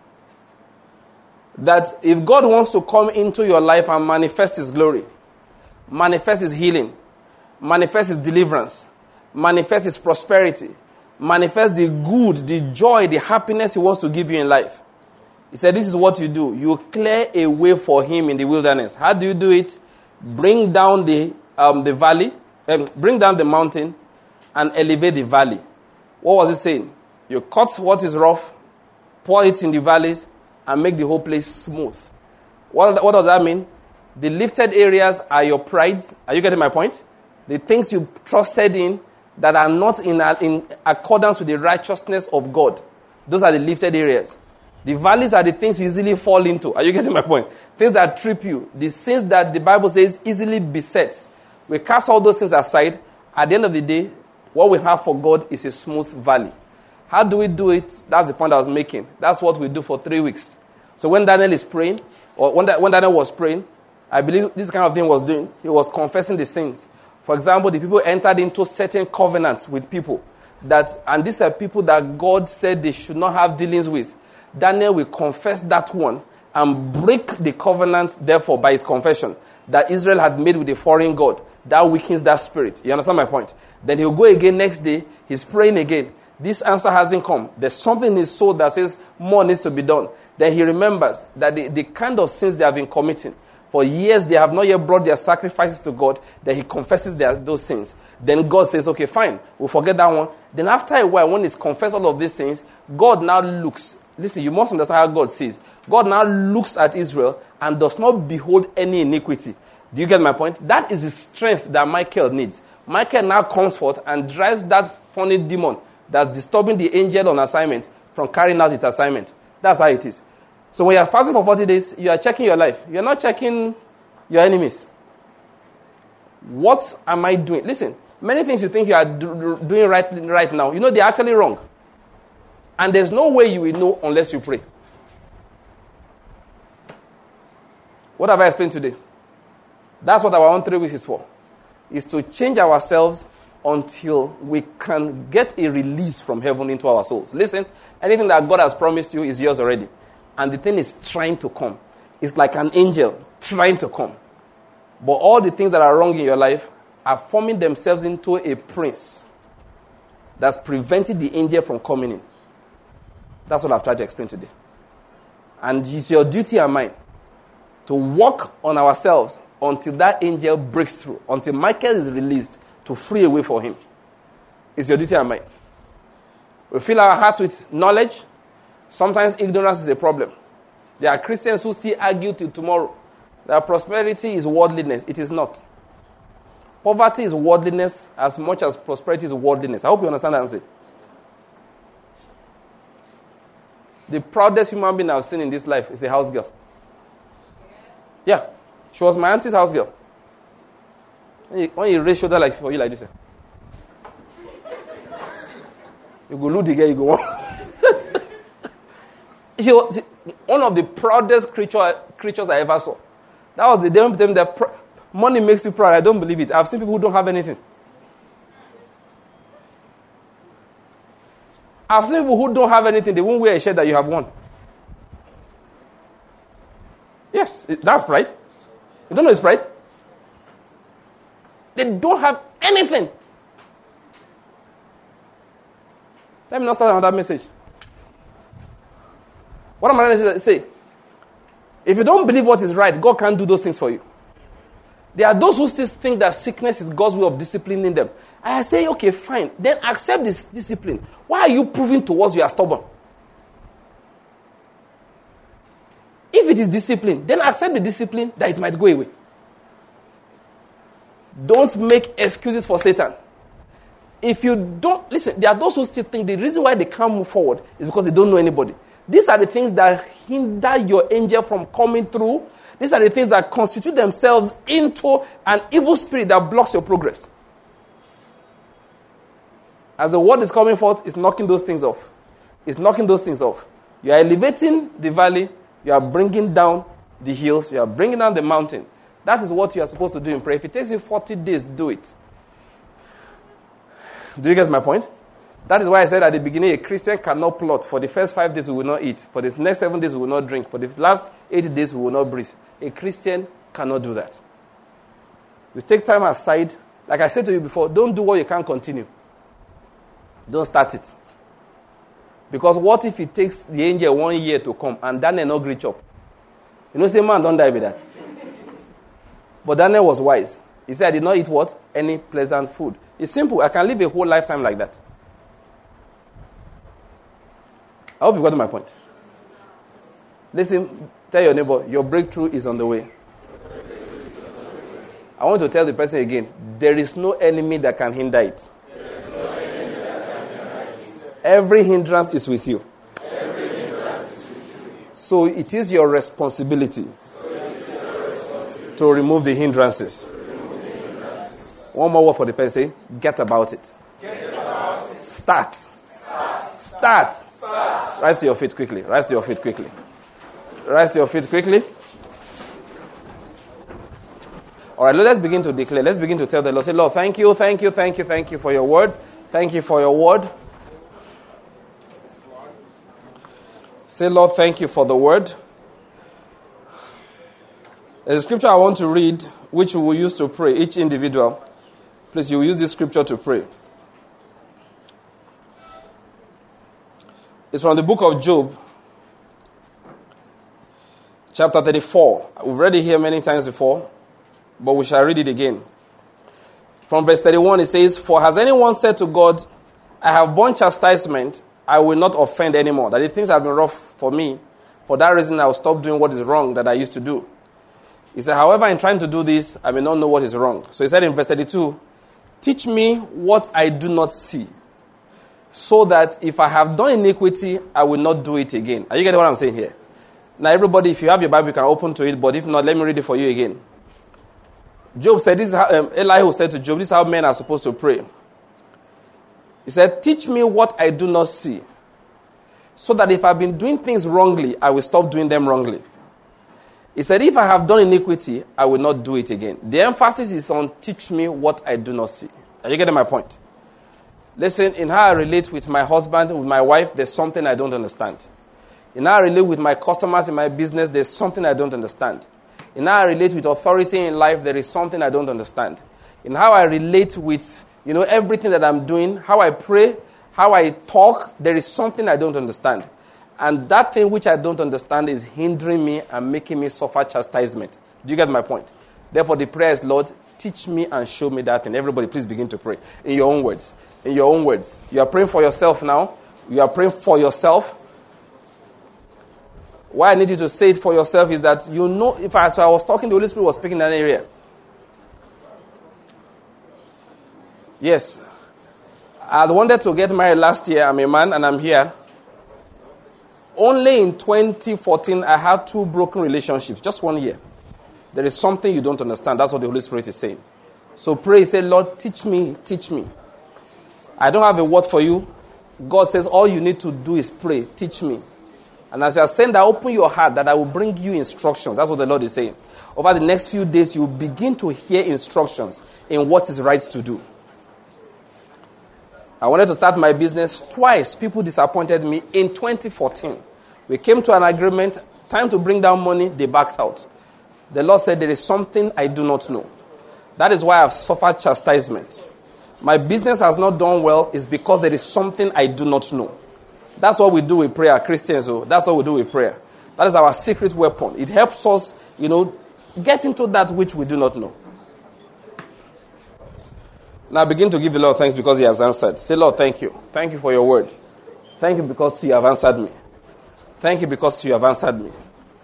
that if God wants to come into your life and manifest His glory, manifest His healing, manifest His deliverance, manifest His prosperity, manifest the good, the joy, the happiness He wants to give you in life, He said, this is what you do. You clear a way for Him in the wilderness. How do you do it? Bring down the um, the valley, um, bring down the mountain, and elevate the valley. What was it saying? You cut what is rough, pour it in the valleys, and make the whole place smooth. What, what does that mean? The lifted areas are your prides. Are you getting my point? The things you trusted in that are not in, in accordance with the righteousness of God. Those are the lifted areas. The valleys are the things you easily fall into. Are you getting my point? Things that trip you. The sins that the Bible says easily beset. We cast all those things aside. At the end of the day, what we have for God is a smooth valley. How do we do it? That's the point I was making. That's what we do for three weeks. So when Daniel is praying, or when, when Daniel was praying, I believe this kind of thing was doing. He was confessing the sins. For example, the people entered into certain covenants with people. That, and these are people that God said they should not have dealings with. Daniel will confess that one and break the covenant, therefore, by his confession that Israel had made with a foreign god. That weakens that spirit. You understand my point? Then he'll go again next day. He's praying again. This answer hasn't come. There's something in his soul that says more needs to be done. Then he remembers that the, the kind of sins they have been committing, for years they have not yet brought their sacrifices to God. Then he confesses their, those sins. Then God says, okay, fine, we'll forget that one. Then after a while, when he's confessed all of these things, God now looks. Listen, you must understand how God sees. God now looks at Israel and does not behold any iniquity. Do you get my point? That is the strength that Michael needs. Michael now comes forth and drives that funny demon that's disturbing the angel on assignment from carrying out its assignment. That's how it is. So when you're fasting for forty days, you are checking your life. You're not checking your enemies. What am I doing? Listen, many things you think you are do, do, doing right, right now, you know they're actually wrong. And there's no way you will know unless you pray. What have I explained today? That's what our own three weeks is for. Is to change ourselves until we can get a release from heaven into our souls. Listen, anything that God has promised you is yours already. And the thing is trying to come. It's like an angel trying to come. But all the things that are wrong in your life are forming themselves into a prince that's preventing the angel from coming in. That's what I've tried to explain today. And it's your duty and mine to work on ourselves until that angel breaks through, until Michael is released to free a way for him. It's your duty and mine. We fill our hearts with knowledge. Sometimes ignorance is a problem. There are Christians who still argue till tomorrow that prosperity is worldliness. It is not. Poverty is worldliness as much as prosperity is worldliness. I hope you understand what I'm saying. The proudest human being I've seen in this life is a house girl. Yeah. She was my auntie's house girl. When you, when you raise shoulder like for you like this. Eh? You go look the girl, you go. She was one of the proudest creature, creatures I ever saw. That was the damn thing that pr- money makes you proud. I don't believe it. I've seen people who don't have anything. I've seen people who don't have anything. They won't wear a shirt that you have won. Yes, it, that's pride. You don't know it's pride? They don't have anything. Let me not start on that message. What am I going to say? If you don't believe what is right, God can't do those things for you. There are those who still think that sickness is God's way of disciplining them. I say, okay, fine. Then accept this discipline. Why are you proving to us you are stubborn? If it is discipline, then accept the discipline that it might go away. Don't make excuses for Satan. If you don't, listen, there are those who still think the reason why they can't move forward is because they don't know anybody. These are the things that hinder your angel from coming through. These are the things that constitute themselves into an evil spirit that blocks your progress. As the word is coming forth, it's knocking those things off. It's knocking those things off. You are elevating the valley. You are bringing down the hills. You are bringing down the mountain. That is what you are supposed to do in prayer. If it takes you forty days, do it. Do you get my point? That is why I said at the beginning, a Christian cannot plot. For the first five days, we will not eat. For the next seven days, we will not drink. For the last eight days, we will not breathe. A Christian cannot do that. We take time aside. Like I said to you before, don't do what you can't continue. Don't start it. Because what if it takes the angel one year to come and Daniel not reach up? You know, say man don't die with that. But Daniel was wise. He said, I did not eat what? Any pleasant food. It's simple. I can live a whole lifetime like that. I hope you got my point. Listen, tell your neighbor, your breakthrough is on the way. I want to tell the person again, there is no enemy that can hinder it. Every hindrance is with you. Every hindrance is with you. So it is your responsibility, So it is your responsibility to remove the hindrances. remove the hindrances. One more word for the person. Get about it. Get about it. Start. Start. Start. Start. Rise to your feet quickly. Rise to your feet quickly. Rise to your feet quickly. All right, let's begin to declare. Let's begin to tell the Lord. Say, Lord, thank you, thank you, thank you, thank you for your word. Thank you for your word. Say, Lord, thank you for the word. There's a scripture I want to read, which we will use to pray, each individual. Please, you will use this scripture to pray. It's from the book of Job, chapter thirty-four. We've read it here many times before, but we shall read it again. From verse thirty-one, it says, For has anyone said to God, I have borne chastisement, I will not offend anymore. That the things have been rough for me. For that reason, I will stop doing what is wrong that I used to do. He said, however, in trying to do this, I may not know what is wrong. So he said in verse thirty-two, Teach me what I do not see, so that if I have done iniquity, I will not do it again. Are you getting what I'm saying here? Now, everybody, if you have your Bible, you can open to it. But if not, let me read it for you again. Job said, this is how, um, Elihu said to Job, this is how men are supposed to pray. He said, teach me what I do not see, so that if I've been doing things wrongly, I will stop doing them wrongly. He said, if I have done iniquity, I will not do it again. The emphasis is on teach me what I do not see. Are you getting my point? Listen, in how I relate with my husband, with my wife, there's something I don't understand. In how I relate with my customers in my business, there's something I don't understand. In how I relate with authority in life, there is something I don't understand. In how I relate with, you know, everything that I'm doing, how I pray, how I talk, there is something I don't understand. And that thing which I don't understand is hindering me and making me suffer chastisement. Do you get my point? Therefore, the prayer is, Lord, teach me and show me that thing. Everybody, please begin to pray in your own words. In your own words. You are praying for yourself now. You are praying for yourself. Why I need you to say it for yourself is that you know, if I, so I was talking, the Holy Spirit was speaking in that area. Yes. I wanted to get married last year. I'm a man and I'm here. Only in twenty fourteen, I had two broken relationships. Just one year. There is something you don't understand. That's what the Holy Spirit is saying. So pray, say, Lord, teach me, teach me. I don't have a word for you. God says all you need to do is pray, teach me. And as you are saying that, open your heart that I will bring you instructions. That's what the Lord is saying. Over the next few days, you begin to hear instructions in what is right to do. I wanted to start my business. Twice, people disappointed me in twenty fourteen. We came to an agreement. Time to bring down money, they backed out. The Lord said, there is something I do not know. That is why I've suffered chastisement. My business has not done well is because there is something I do not know. That's what we do with prayer, Christians. So that's what we do with prayer. That is our secret weapon. It helps us, you know, get into that which we do not know. Now begin to give the Lord thanks because he has answered. Say, Lord, thank you. Thank you for your word. Thank you because you have answered me. Thank you because you have answered me.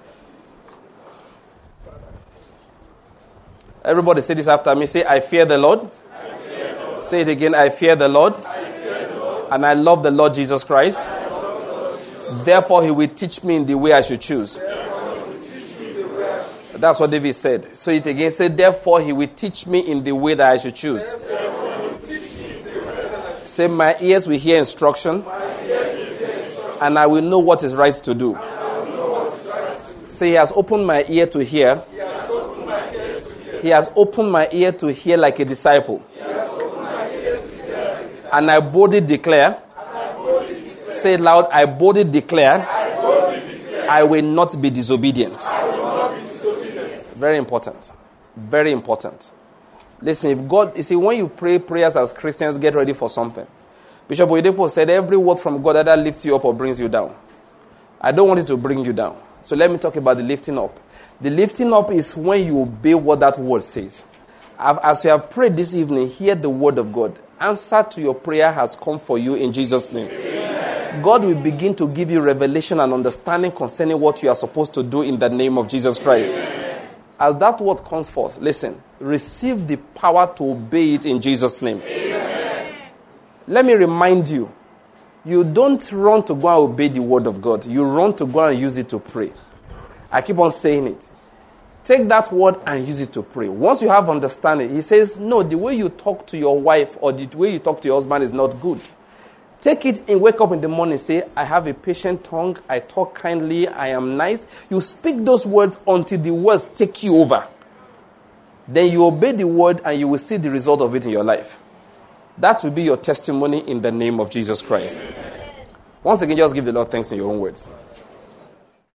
Everybody say this after me. Say, I fear the Lord. I fear the Lord. Say it again. I fear the Lord. I fear the Lord. And I love the Lord Jesus Christ. I love the Lord Jesus Christ. Therefore, he will teach me in the way I should choose. Therefore, he will teach me the way I should choose. That's what David said. Say it again. Say, therefore, he will teach me in the way that I should choose. Therefore, he will teach me in the way that I should choose. Say, my ears will hear instruction. My ears will hear instruction. And I will know what is right to do. And I will know what is right to do. Say, he has opened my ear to hear. He has opened my ears to hear. He has opened my ear to hear like a disciple. He has opened my ears to hear like a disciple. And I boldly declare. And I boldly declare. Say it loud. I boldly declare. I boldly declare. I will not be disobedient. I will not be disobedient. Very important. Very important. Listen, if God, you see, when you pray prayers as Christians, get ready for something. Bishop Oyedepo said, every word from God either lifts you up or brings you down. I don't want it to bring you down. So let me talk about the lifting up. The lifting up is when you obey what that word says. As you have prayed this evening, hear the word of God. Answer to your prayer has come for you in Jesus' name. Amen. God will begin to give you revelation and understanding concerning what you are supposed to do in the name of Jesus Christ. Amen. As that word comes forth, listen, receive the power to obey it in Jesus' name. Amen. Let me remind you, you don't run to go and obey the word of God. You run to go and use it to pray. I keep on saying it. Take that word and use it to pray. Once you have understanding, he says, no, the way you talk to your wife or the way you talk to your husband is not good. Take it and wake up in the morning and say, I have a patient tongue, I talk kindly, I am nice. You speak those words until the words take you over. Then you obey the word and you will see the result of it in your life. That will be your testimony in the name of Jesus Christ. Once again, just give the Lord thanks in your own words.